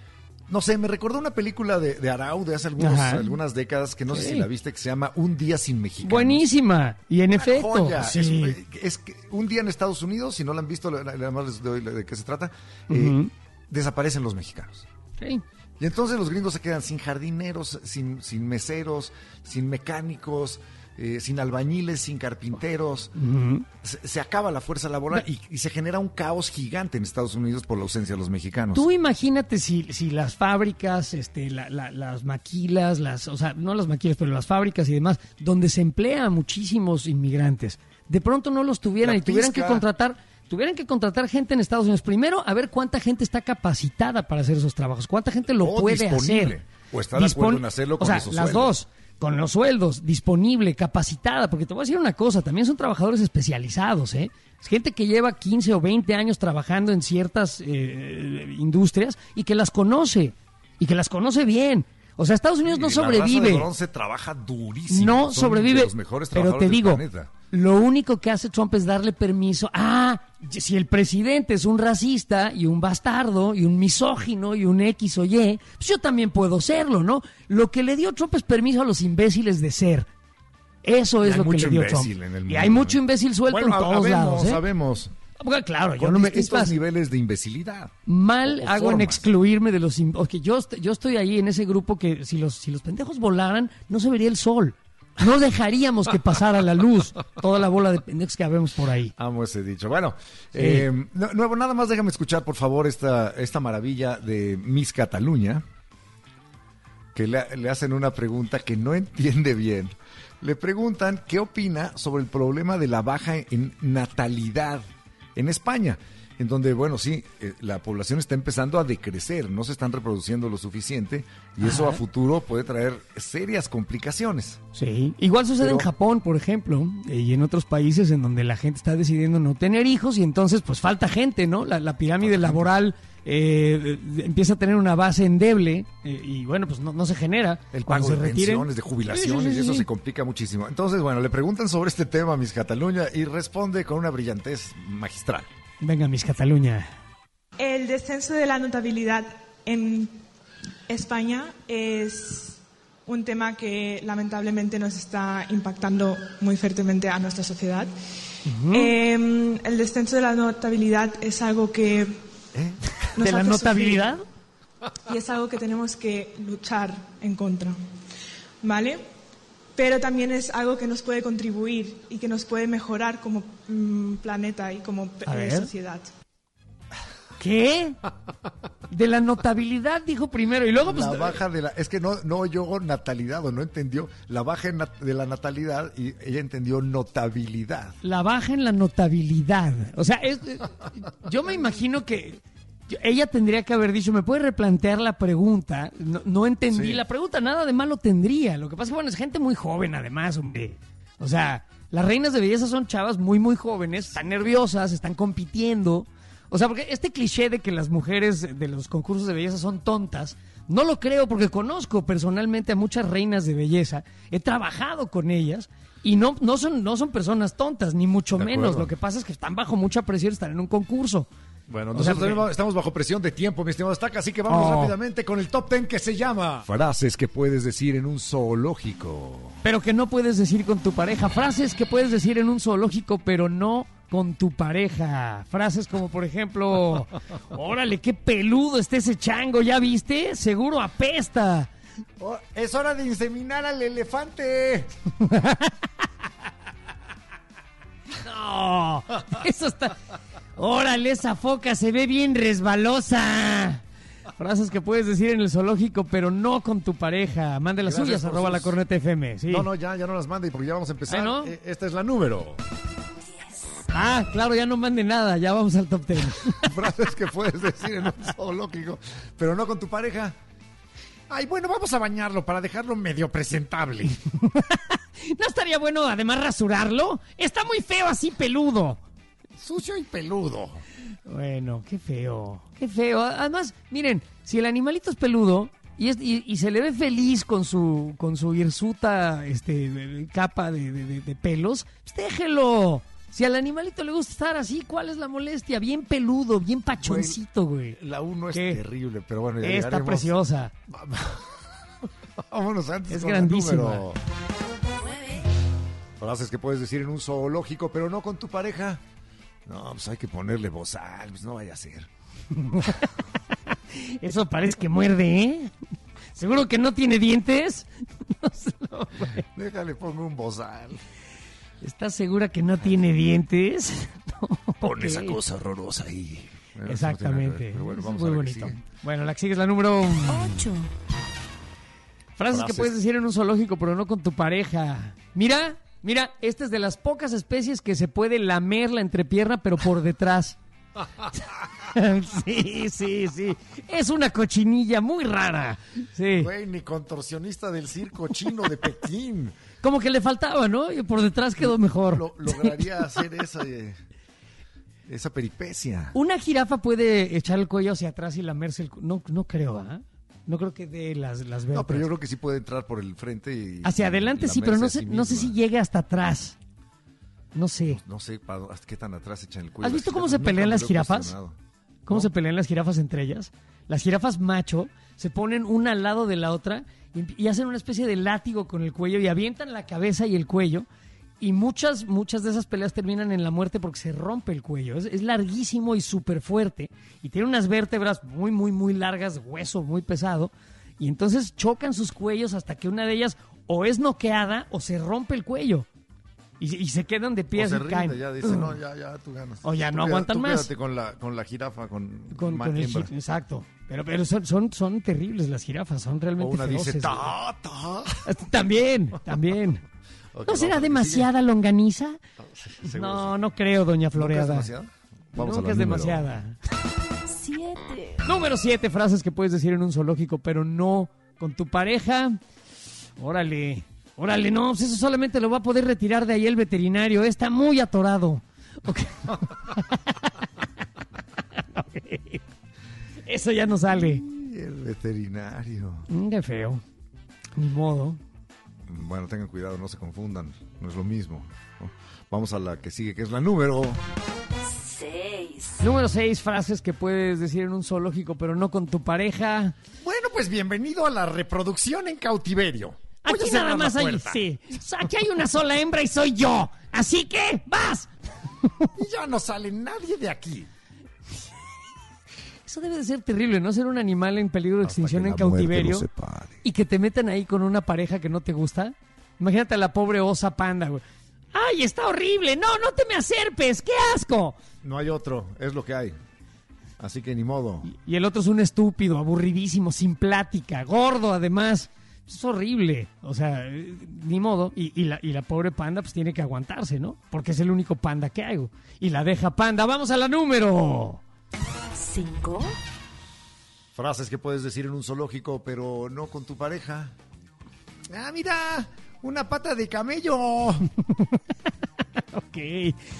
No sé, me recordó una película de, de Arau de hace algunos, Ajá. algunas décadas, que no sé Sí. si la viste, que se llama Un día sin mexicanos. Buenísima. Y en Una efecto, joya. sí. Es, es que un día en Estados Unidos, si no la han visto, la- la- además les doy de qué se trata, Ujú. eh, desaparecen los mexicanos. Sí. Y entonces los gringos se quedan sin jardineros, sin, sin meseros, sin mecánicos, eh, sin albañiles, sin carpinteros. Ujú. Se, se acaba la fuerza laboral y, y se genera un caos gigante en Estados Unidos por la ausencia de los mexicanos. Tú imagínate si, si las fábricas, este, la- la- las maquilas, las, o sea, no las maquilas, pero las fábricas y demás, donde se emplea a muchísimos inmigrantes, de pronto no los tuvieran La y tuvieran pizca. que contratar, tuvieran que contratar gente en Estados Unidos. Primero, a ver cuánta gente está capacitada para hacer esos trabajos, cuánta gente lo O puede disponible, hacer. o está de acuerdo Dispon- en hacerlo o con sea, esos las sueldos. dos. Con los sueldos, disponible, capacitada, porque te voy a decir una cosa, también son trabajadores especializados, ¿eh? Es gente que lleva quince o veinte años trabajando en ciertas eh, industrias y que las conoce, y que las conoce bien. O sea, Estados Unidos no Y la raza de sobrevive. bronce trabaja durísimo. No Son sobrevive, de los mejores pero trabajadores te del digo, planeta. lo único que hace Trump es darle permiso. Ah, si el presidente es un racista y un bastardo y un misógino y un X o Y, pues yo también puedo serlo, ¿no? Lo que le dio Trump es permiso a los imbéciles de ser. Eso Y es hay lo que mucho le dio Trump. imbécil en el Y mundo, hay mucho ¿eh? imbécil suelto Bueno, en todos sabemos, lados, ¿eh? sabemos. Porque, claro, yo Con no me... Es distintos más, niveles de imbecilidad. mal o- o hago en formas. excluirme de los... im- Ok, yo, est- yo estoy ahí en ese grupo que si los, si los pendejos volaran, no se vería el sol. No dejaríamos que pasara la luz toda la bola de pendejos que habemos por ahí. Amo ese dicho. Bueno, Sí. eh, no- nuevo, nada más déjame escuchar, por favor, esta, esta maravilla de Miss Cataluña, que le, le hacen una pregunta que no entiende bien. Le preguntan qué opina sobre el problema de la baja en natalidad en España, en donde, bueno, sí, eh, la población está empezando a decrecer, no se están reproduciendo lo suficiente y eso Ajá. a futuro puede traer serias complicaciones. Sí, igual sucede Pero- en Japón, por ejemplo, eh, y en otros países en donde la gente está decidiendo no tener hijos y entonces pues falta gente, ¿no? La, la pirámide laboral eh, eh, empieza a tener una base endeble eh, y bueno, pues no, no se genera. El Cuando pago se de retiren- pensiones, de jubilaciones, Sí, sí, sí, y eso sí. se complica muchísimo. Entonces, bueno, le preguntan sobre este tema a Miss Cataluña y responde con una brillantez magistral. Venga, Miss Cataluña. El descenso de la notabilidad en España es un tema que lamentablemente nos está impactando muy fuertemente a nuestra sociedad. Ujú. Eh, el descenso de la notabilidad es algo que nos ¿De la hace notabilidad? sufrir y es algo que tenemos que luchar en contra, ¿vale? Pero también es algo que nos puede contribuir y que nos puede mejorar como mm, planeta y como A eh, ver. sociedad. ¿Qué? De la notabilidad dijo primero y luego pues... La baja de la... Es que no, no oyó natalidad o no entendió la baja en nat- de la natalidad y ella entendió notabilidad. La baja en la notabilidad. O sea, es- eh, yo me imagino que yo- ella tendría que haber dicho, ¿me puede replantear la pregunta? No, no entendí Sí. la pregunta, nada de malo tendría. Lo que pasa es que, bueno, es gente muy joven además, hombre. O sea, las reinas de belleza son chavas muy, muy jóvenes, están nerviosas, están compitiendo. O sea, porque este cliché de que las mujeres de los concursos de belleza son tontas, no lo creo porque conozco personalmente a muchas reinas de belleza, he trabajado con ellas y no, no, son, no son personas tontas, ni mucho menos. Lo que pasa es que están bajo mucha presión, están en un concurso. Bueno, O nosotros sea, también estamos bajo presión de tiempo, mi estimado Estaca, así que vamos Oh. rápidamente con el top ten que se llama Frases que puedes decir en un zoológico. Pero que no puedes decir con tu pareja. Frases que puedes decir en un zoológico, pero no con tu pareja. Frases como, por ejemplo, órale, qué peludo está ese chango, ¿ya viste? Seguro apesta. Oh, es hora de inseminar al elefante. No, eso está... Órale, esa foca se ve bien resbalosa. Frases que puedes decir en el zoológico, pero no con tu pareja. Mande las Gracias suyas, por arroba sus- la corneta F M. Sí. No, no, ya, ya no las mande porque ya vamos a empezar. ¿Ah, no? Eh, Esta es la número. Ah, claro, ya no mande nada, ya vamos al top ten. Frases que puedes decir en un zoológico, pero no con tu pareja. Ay, bueno, vamos a bañarlo para dejarlo medio presentable. ¿No estaría bueno además rasurarlo? Está muy feo así peludo. Sucio y peludo. Bueno, qué feo, qué feo. Además, miren, si el animalito es peludo y, es- y- y se le ve feliz con su con su hirsuta este, capa de, de- de- de pelos, pues déjelo. Si al animalito le gusta estar así, ¿cuál es la molestia? Bien peludo, bien pachoncito, güey. La uno es ¿Qué? terrible, pero bueno, ya Está llegaremos. preciosa. Vámonos antes Es con la grandísima. número. Frases que puedes decir en un zoológico, pero no con tu pareja. No, pues hay que ponerle bozal, pues no vaya a ser. Eso parece que muerde, ¿eh? ¿Seguro que no tiene dientes? No se lo- Déjale, pongo un bozal. ¿Estás segura que no tiene dientes? Pon Ok. esa cosa horrorosa ahí. Bueno, eso no tiene nada que Exactamente. ver, pero bueno, Eso vamos es muy a ver qué bonito. sigue. Bueno, la que sigue es la número ocho. Frases, que Frases. puedes decir en un zoológico, pero no con tu pareja. Mira, mira, esta es de las pocas especies que se puede lamer la entrepierna, pero por detrás. Sí, sí, sí. Es una cochinilla muy rara. Sí. Güey, ni contorsionista del circo chino de Pekín. Como que le faltaba, ¿no? Y por detrás quedó mejor. Lo- lograría hacer esa, eh, esa peripecia. Una jirafa puede echar el cuello hacia atrás y lamerse el cu- No, no creo, ¿ah? No creo que dé las, las vértebras. No, pero yo creo que sí puede entrar por el frente y... Hacia adelante y sí, pero no lamerse sé, a sí no sé misma. si llegue hasta atrás. No sé. No sé pa- hasta qué tan atrás echan el cuello. ¿Has visto las cómo se jirafas. pelean Nunca las me lo he jirafas? cuestionado. ¿Cómo ¿No? se pelean las jirafas entre ellas? Las jirafas macho se ponen una al lado de la otra y, y hacen una especie de látigo con el cuello y avientan la cabeza y el cuello. Y muchas, muchas de esas peleas terminan en la muerte porque se rompe el cuello. Es, es larguísimo y súper fuerte. Y tiene unas vértebras muy, muy, muy largas, hueso muy pesado. Y entonces chocan sus cuellos hasta que una de ellas o es noqueada o se rompe el cuello. Y, y se quedan de pie O se así, rinde, caen. ya dice, no, ya, ya, tú ganas. O ya Tú no queda- aguantan tú más. quédate con la, con la jirafa, con, Con, ma- con el hembra. ji- exacto. Pero, pero son, son, son terribles las jirafas, son O realmente una dice, feroces. ta, ta. También, también. Ok, ¿No vamos será a ver qué demasiada longaniza? Seguro No, sí. no creo, doña ¿Nunca es Floreada. demasiado? Vamos a Nunca la es número. demasiada. Siete. Número siete, frases que puedes decir en un zoológico, pero no con tu pareja. Órale, órale, no, pues eso solamente lo va a poder retirar de ahí el veterinario. Está muy atorado. Ok. Ok. Eso ya no sale. Y el veterinario. Mm, qué feo. Ni modo. Bueno, tengan cuidado, no se confundan. No es lo mismo, ¿no? Vamos a la que sigue, que es la número... Seis. Número seis, frases que puedes decir en un zoológico, pero no con tu pareja. Bueno, pues bienvenido a la reproducción en cautiverio. Voy a Aquí cerrar nada la más hay, puerta. sí. Aquí hay una sola hembra y soy yo. Así que, vas. Y ya no sale nadie de aquí. Eso debe de ser terrible, ¿no? Ser un animal en peligro de extinción que en la muerte cautiverio los separe. y que te metan ahí con una pareja que no te gusta. Imagínate a la pobre osa panda, güey. ¡Ay, está horrible! ¡No, no te me acerpes! ¡Qué asco! No hay otro, es lo que hay. Así que ni modo. Y el otro es un estúpido, aburridísimo, sin plática, gordo además. Es horrible. O sea, eh, ni modo. Y, y, la, y la pobre panda pues tiene que aguantarse, ¿no? Porque es el único panda que hay. Y la deja panda. ¡Vamos a la número! Cinco. Frases que puedes decir en un zoológico, pero no con tu pareja. ¡Ah, mira! ¡Una pata de camello! Ok.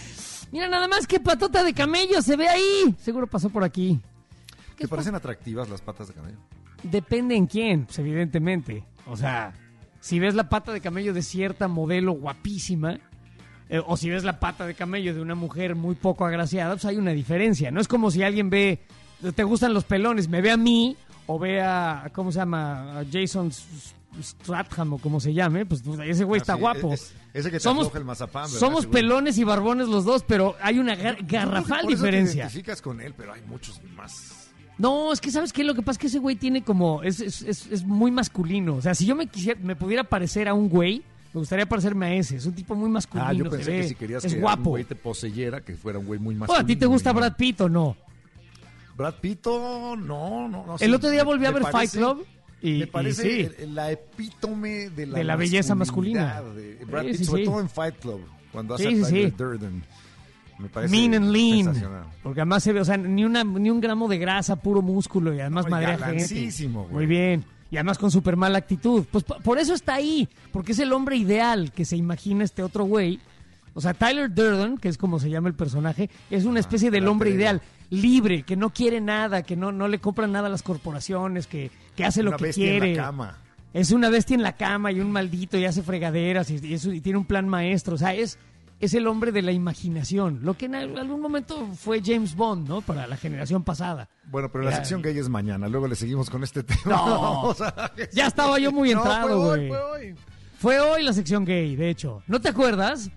Mira nada más qué patota de camello se ve ahí. Seguro pasó por aquí. ¿Te parecen atractivas las patas de camello? Depende en quién, pues evidentemente. O sea, si ves la pata de camello de cierta modelo guapísima, eh, o si ves la pata de camello de una mujer muy poco agraciada, pues hay una diferencia. No es como si alguien ve, te gustan los pelones, me ve a mí, o ve a, ¿cómo se llama? A Jason Stratham, o como se llame, pues ese güey está Ah, sí, guapo. es- ese que te somos afloja el mazapán, ¿verdad? somos Ese güey. pelones y barbones los dos, pero hay una gar- Yo creo que garrafal por eso diferencia. te identificas con él, pero hay muchos más. No, es que ¿sabes qué? Lo que pasa es que ese güey tiene como... Es, es, es, es muy masculino. O sea, si yo me quisiera, me pudiera parecer a un güey, me gustaría parecerme a ese. Es un tipo muy masculino. Ah, yo se pensé ve, que si querías es que un guapo. güey te poseyera, que fuera un güey muy Bueno, masculino. ¿a ti te gusta y no. Brad Pitt o no? Brad Pitt, no, no, no. El sí, otro día me- volví a me ver Fight parece- Club y- me parece y sí. el- la epítome de la, De la belleza masculinidad masculina. de Brad Sí, Pitt, sí, sobre sí. todo en Fight Club, cuando hace Sí, a sí, Tyler sí. Durden. Me parece Mean and lean. sensacional. Porque además se ve, o sea, ni, una, ni un gramo de grasa, puro músculo y además No, madrea gente. galancísimo, güey. Muy bien. Y además con súper mala actitud. Pues po- por eso está ahí. Porque es el hombre ideal que se imagina este otro güey. O sea, Tyler Durden, que es como se llama el personaje, es una especie del ya hombre te digo. ideal. Libre, que no quiere nada, que no, no le compran nada a las corporaciones, que, que hace lo Una que bestia en la quiere. cama. Es una bestia en la cama y un maldito y hace fregaderas y, y eso- y tiene un plan maestro. O sea, es, es el hombre de la imaginación. Lo que en al- algún momento fue James Bond, ¿no? Para la generación pasada. Bueno, pero la Ya. sección gay es mañana. Luego le seguimos con este tema. No. Vamos a- Ya estaba yo muy No, entrado, fue hoy, güey. fue hoy. Fue hoy la sección gay, de hecho. ¿No te acuerdas?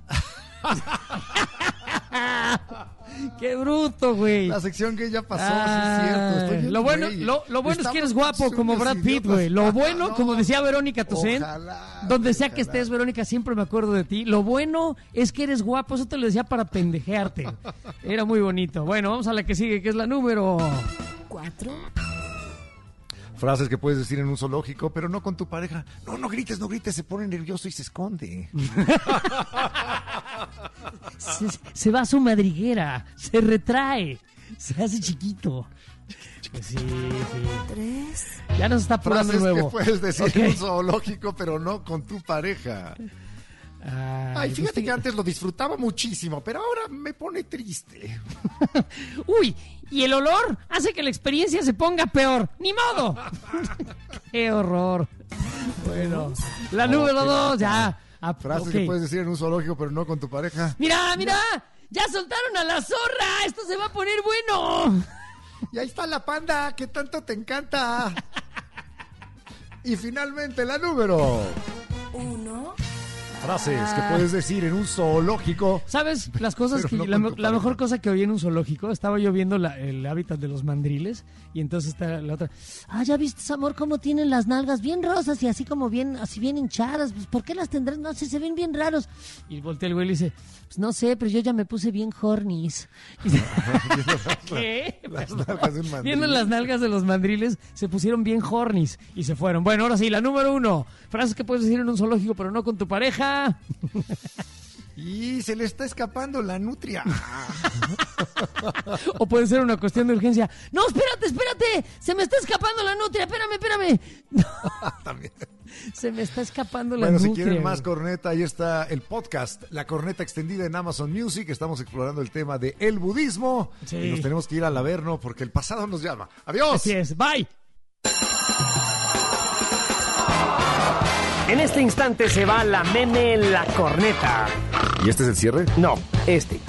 ¡Qué bruto, güey! La sección gay ya pasó, Ay, sí es cierto. Estoy bien, lo bueno, güey. lo, lo bueno es que eres Estamos guapo como unos Brad Pitt, idiotas. güey. Lo bueno, No. como decía Verónica Toussaint, Ojalá, donde sea ojalá. que estés, Verónica, siempre me acuerdo de ti. Lo bueno es que eres guapo, eso te lo decía para pendejearte. Era muy bonito. Bueno, vamos a la que sigue, que es la número... Cuatro. Frases que puedes decir en un zoológico, pero no con tu pareja. No, no grites, no grites, se pone nervioso y se esconde. Se, se va a su madriguera, se retrae, se hace chiquito. Pues sí, sí. Tres. Ya nos está apurando Frases de nuevo. que puedes decir Ok. en un zoológico, pero no con tu pareja. Ay, Ay, fíjate pues, que antes lo disfrutaba muchísimo, pero ahora me pone triste. Uy, y el olor hace que la experiencia se ponga peor. ¡Ni modo! ¡Qué horror! Bueno, la No, número qué dos, bacán. ya. Ah, Frases ok. que puedes decir en un zoológico, pero no con tu pareja. ¡Mira, mira! ¡Ya soltaron a la zorra! ¡Esto se va a poner bueno! Y ahí está la panda, que tanto te encanta. Y finalmente la número. Uno. Frases que puedes decir en un zoológico. ¿Sabes? Las cosas Pero que... no la, con me- tu la pareja. mejor cosa que oí en un zoológico, estaba yo viendo la- el hábitat de los mandriles y entonces está la otra... Ah, ¿ya viste, amor, cómo tienen las nalgas bien rosas y así como bien, así bien hinchadas? Pues, ¿por qué las tendrán? No sé, se ven bien raros. Y voltea el güey y le dice, pues no sé, pero yo ya me puse bien hornies. Y dice, ¿qué? Las nalgas de un mandril. Viendo las nalgas de los mandriles, se pusieron bien hornies y se fueron. Bueno, ahora sí, la número uno. Frases que puedes decir en un zoológico, pero no con tu pareja. Y se le está escapando la nutria. O puede ser una cuestión de urgencia. No, espérate, espérate. Se me está escapando la nutria. Espérame, espérame. También. Se me está escapando la Bueno, si nutria. quieren más güey. corneta, ahí está el podcast, La Corneta Extendida en Amazon Music. Estamos explorando el tema de el budismo. Sí. Y nos tenemos que ir al Averno porque el pasado nos llama. ¡Adiós! Así es. Bye. En este instante se va la meme en la corneta. ¿Y este es el cierre? No, este.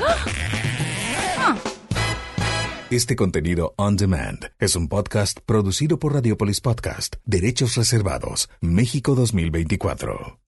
Este contenido on demand es un podcast producido por Radiopolis Podcast, Derechos Reservados, México dos mil veinticuatro.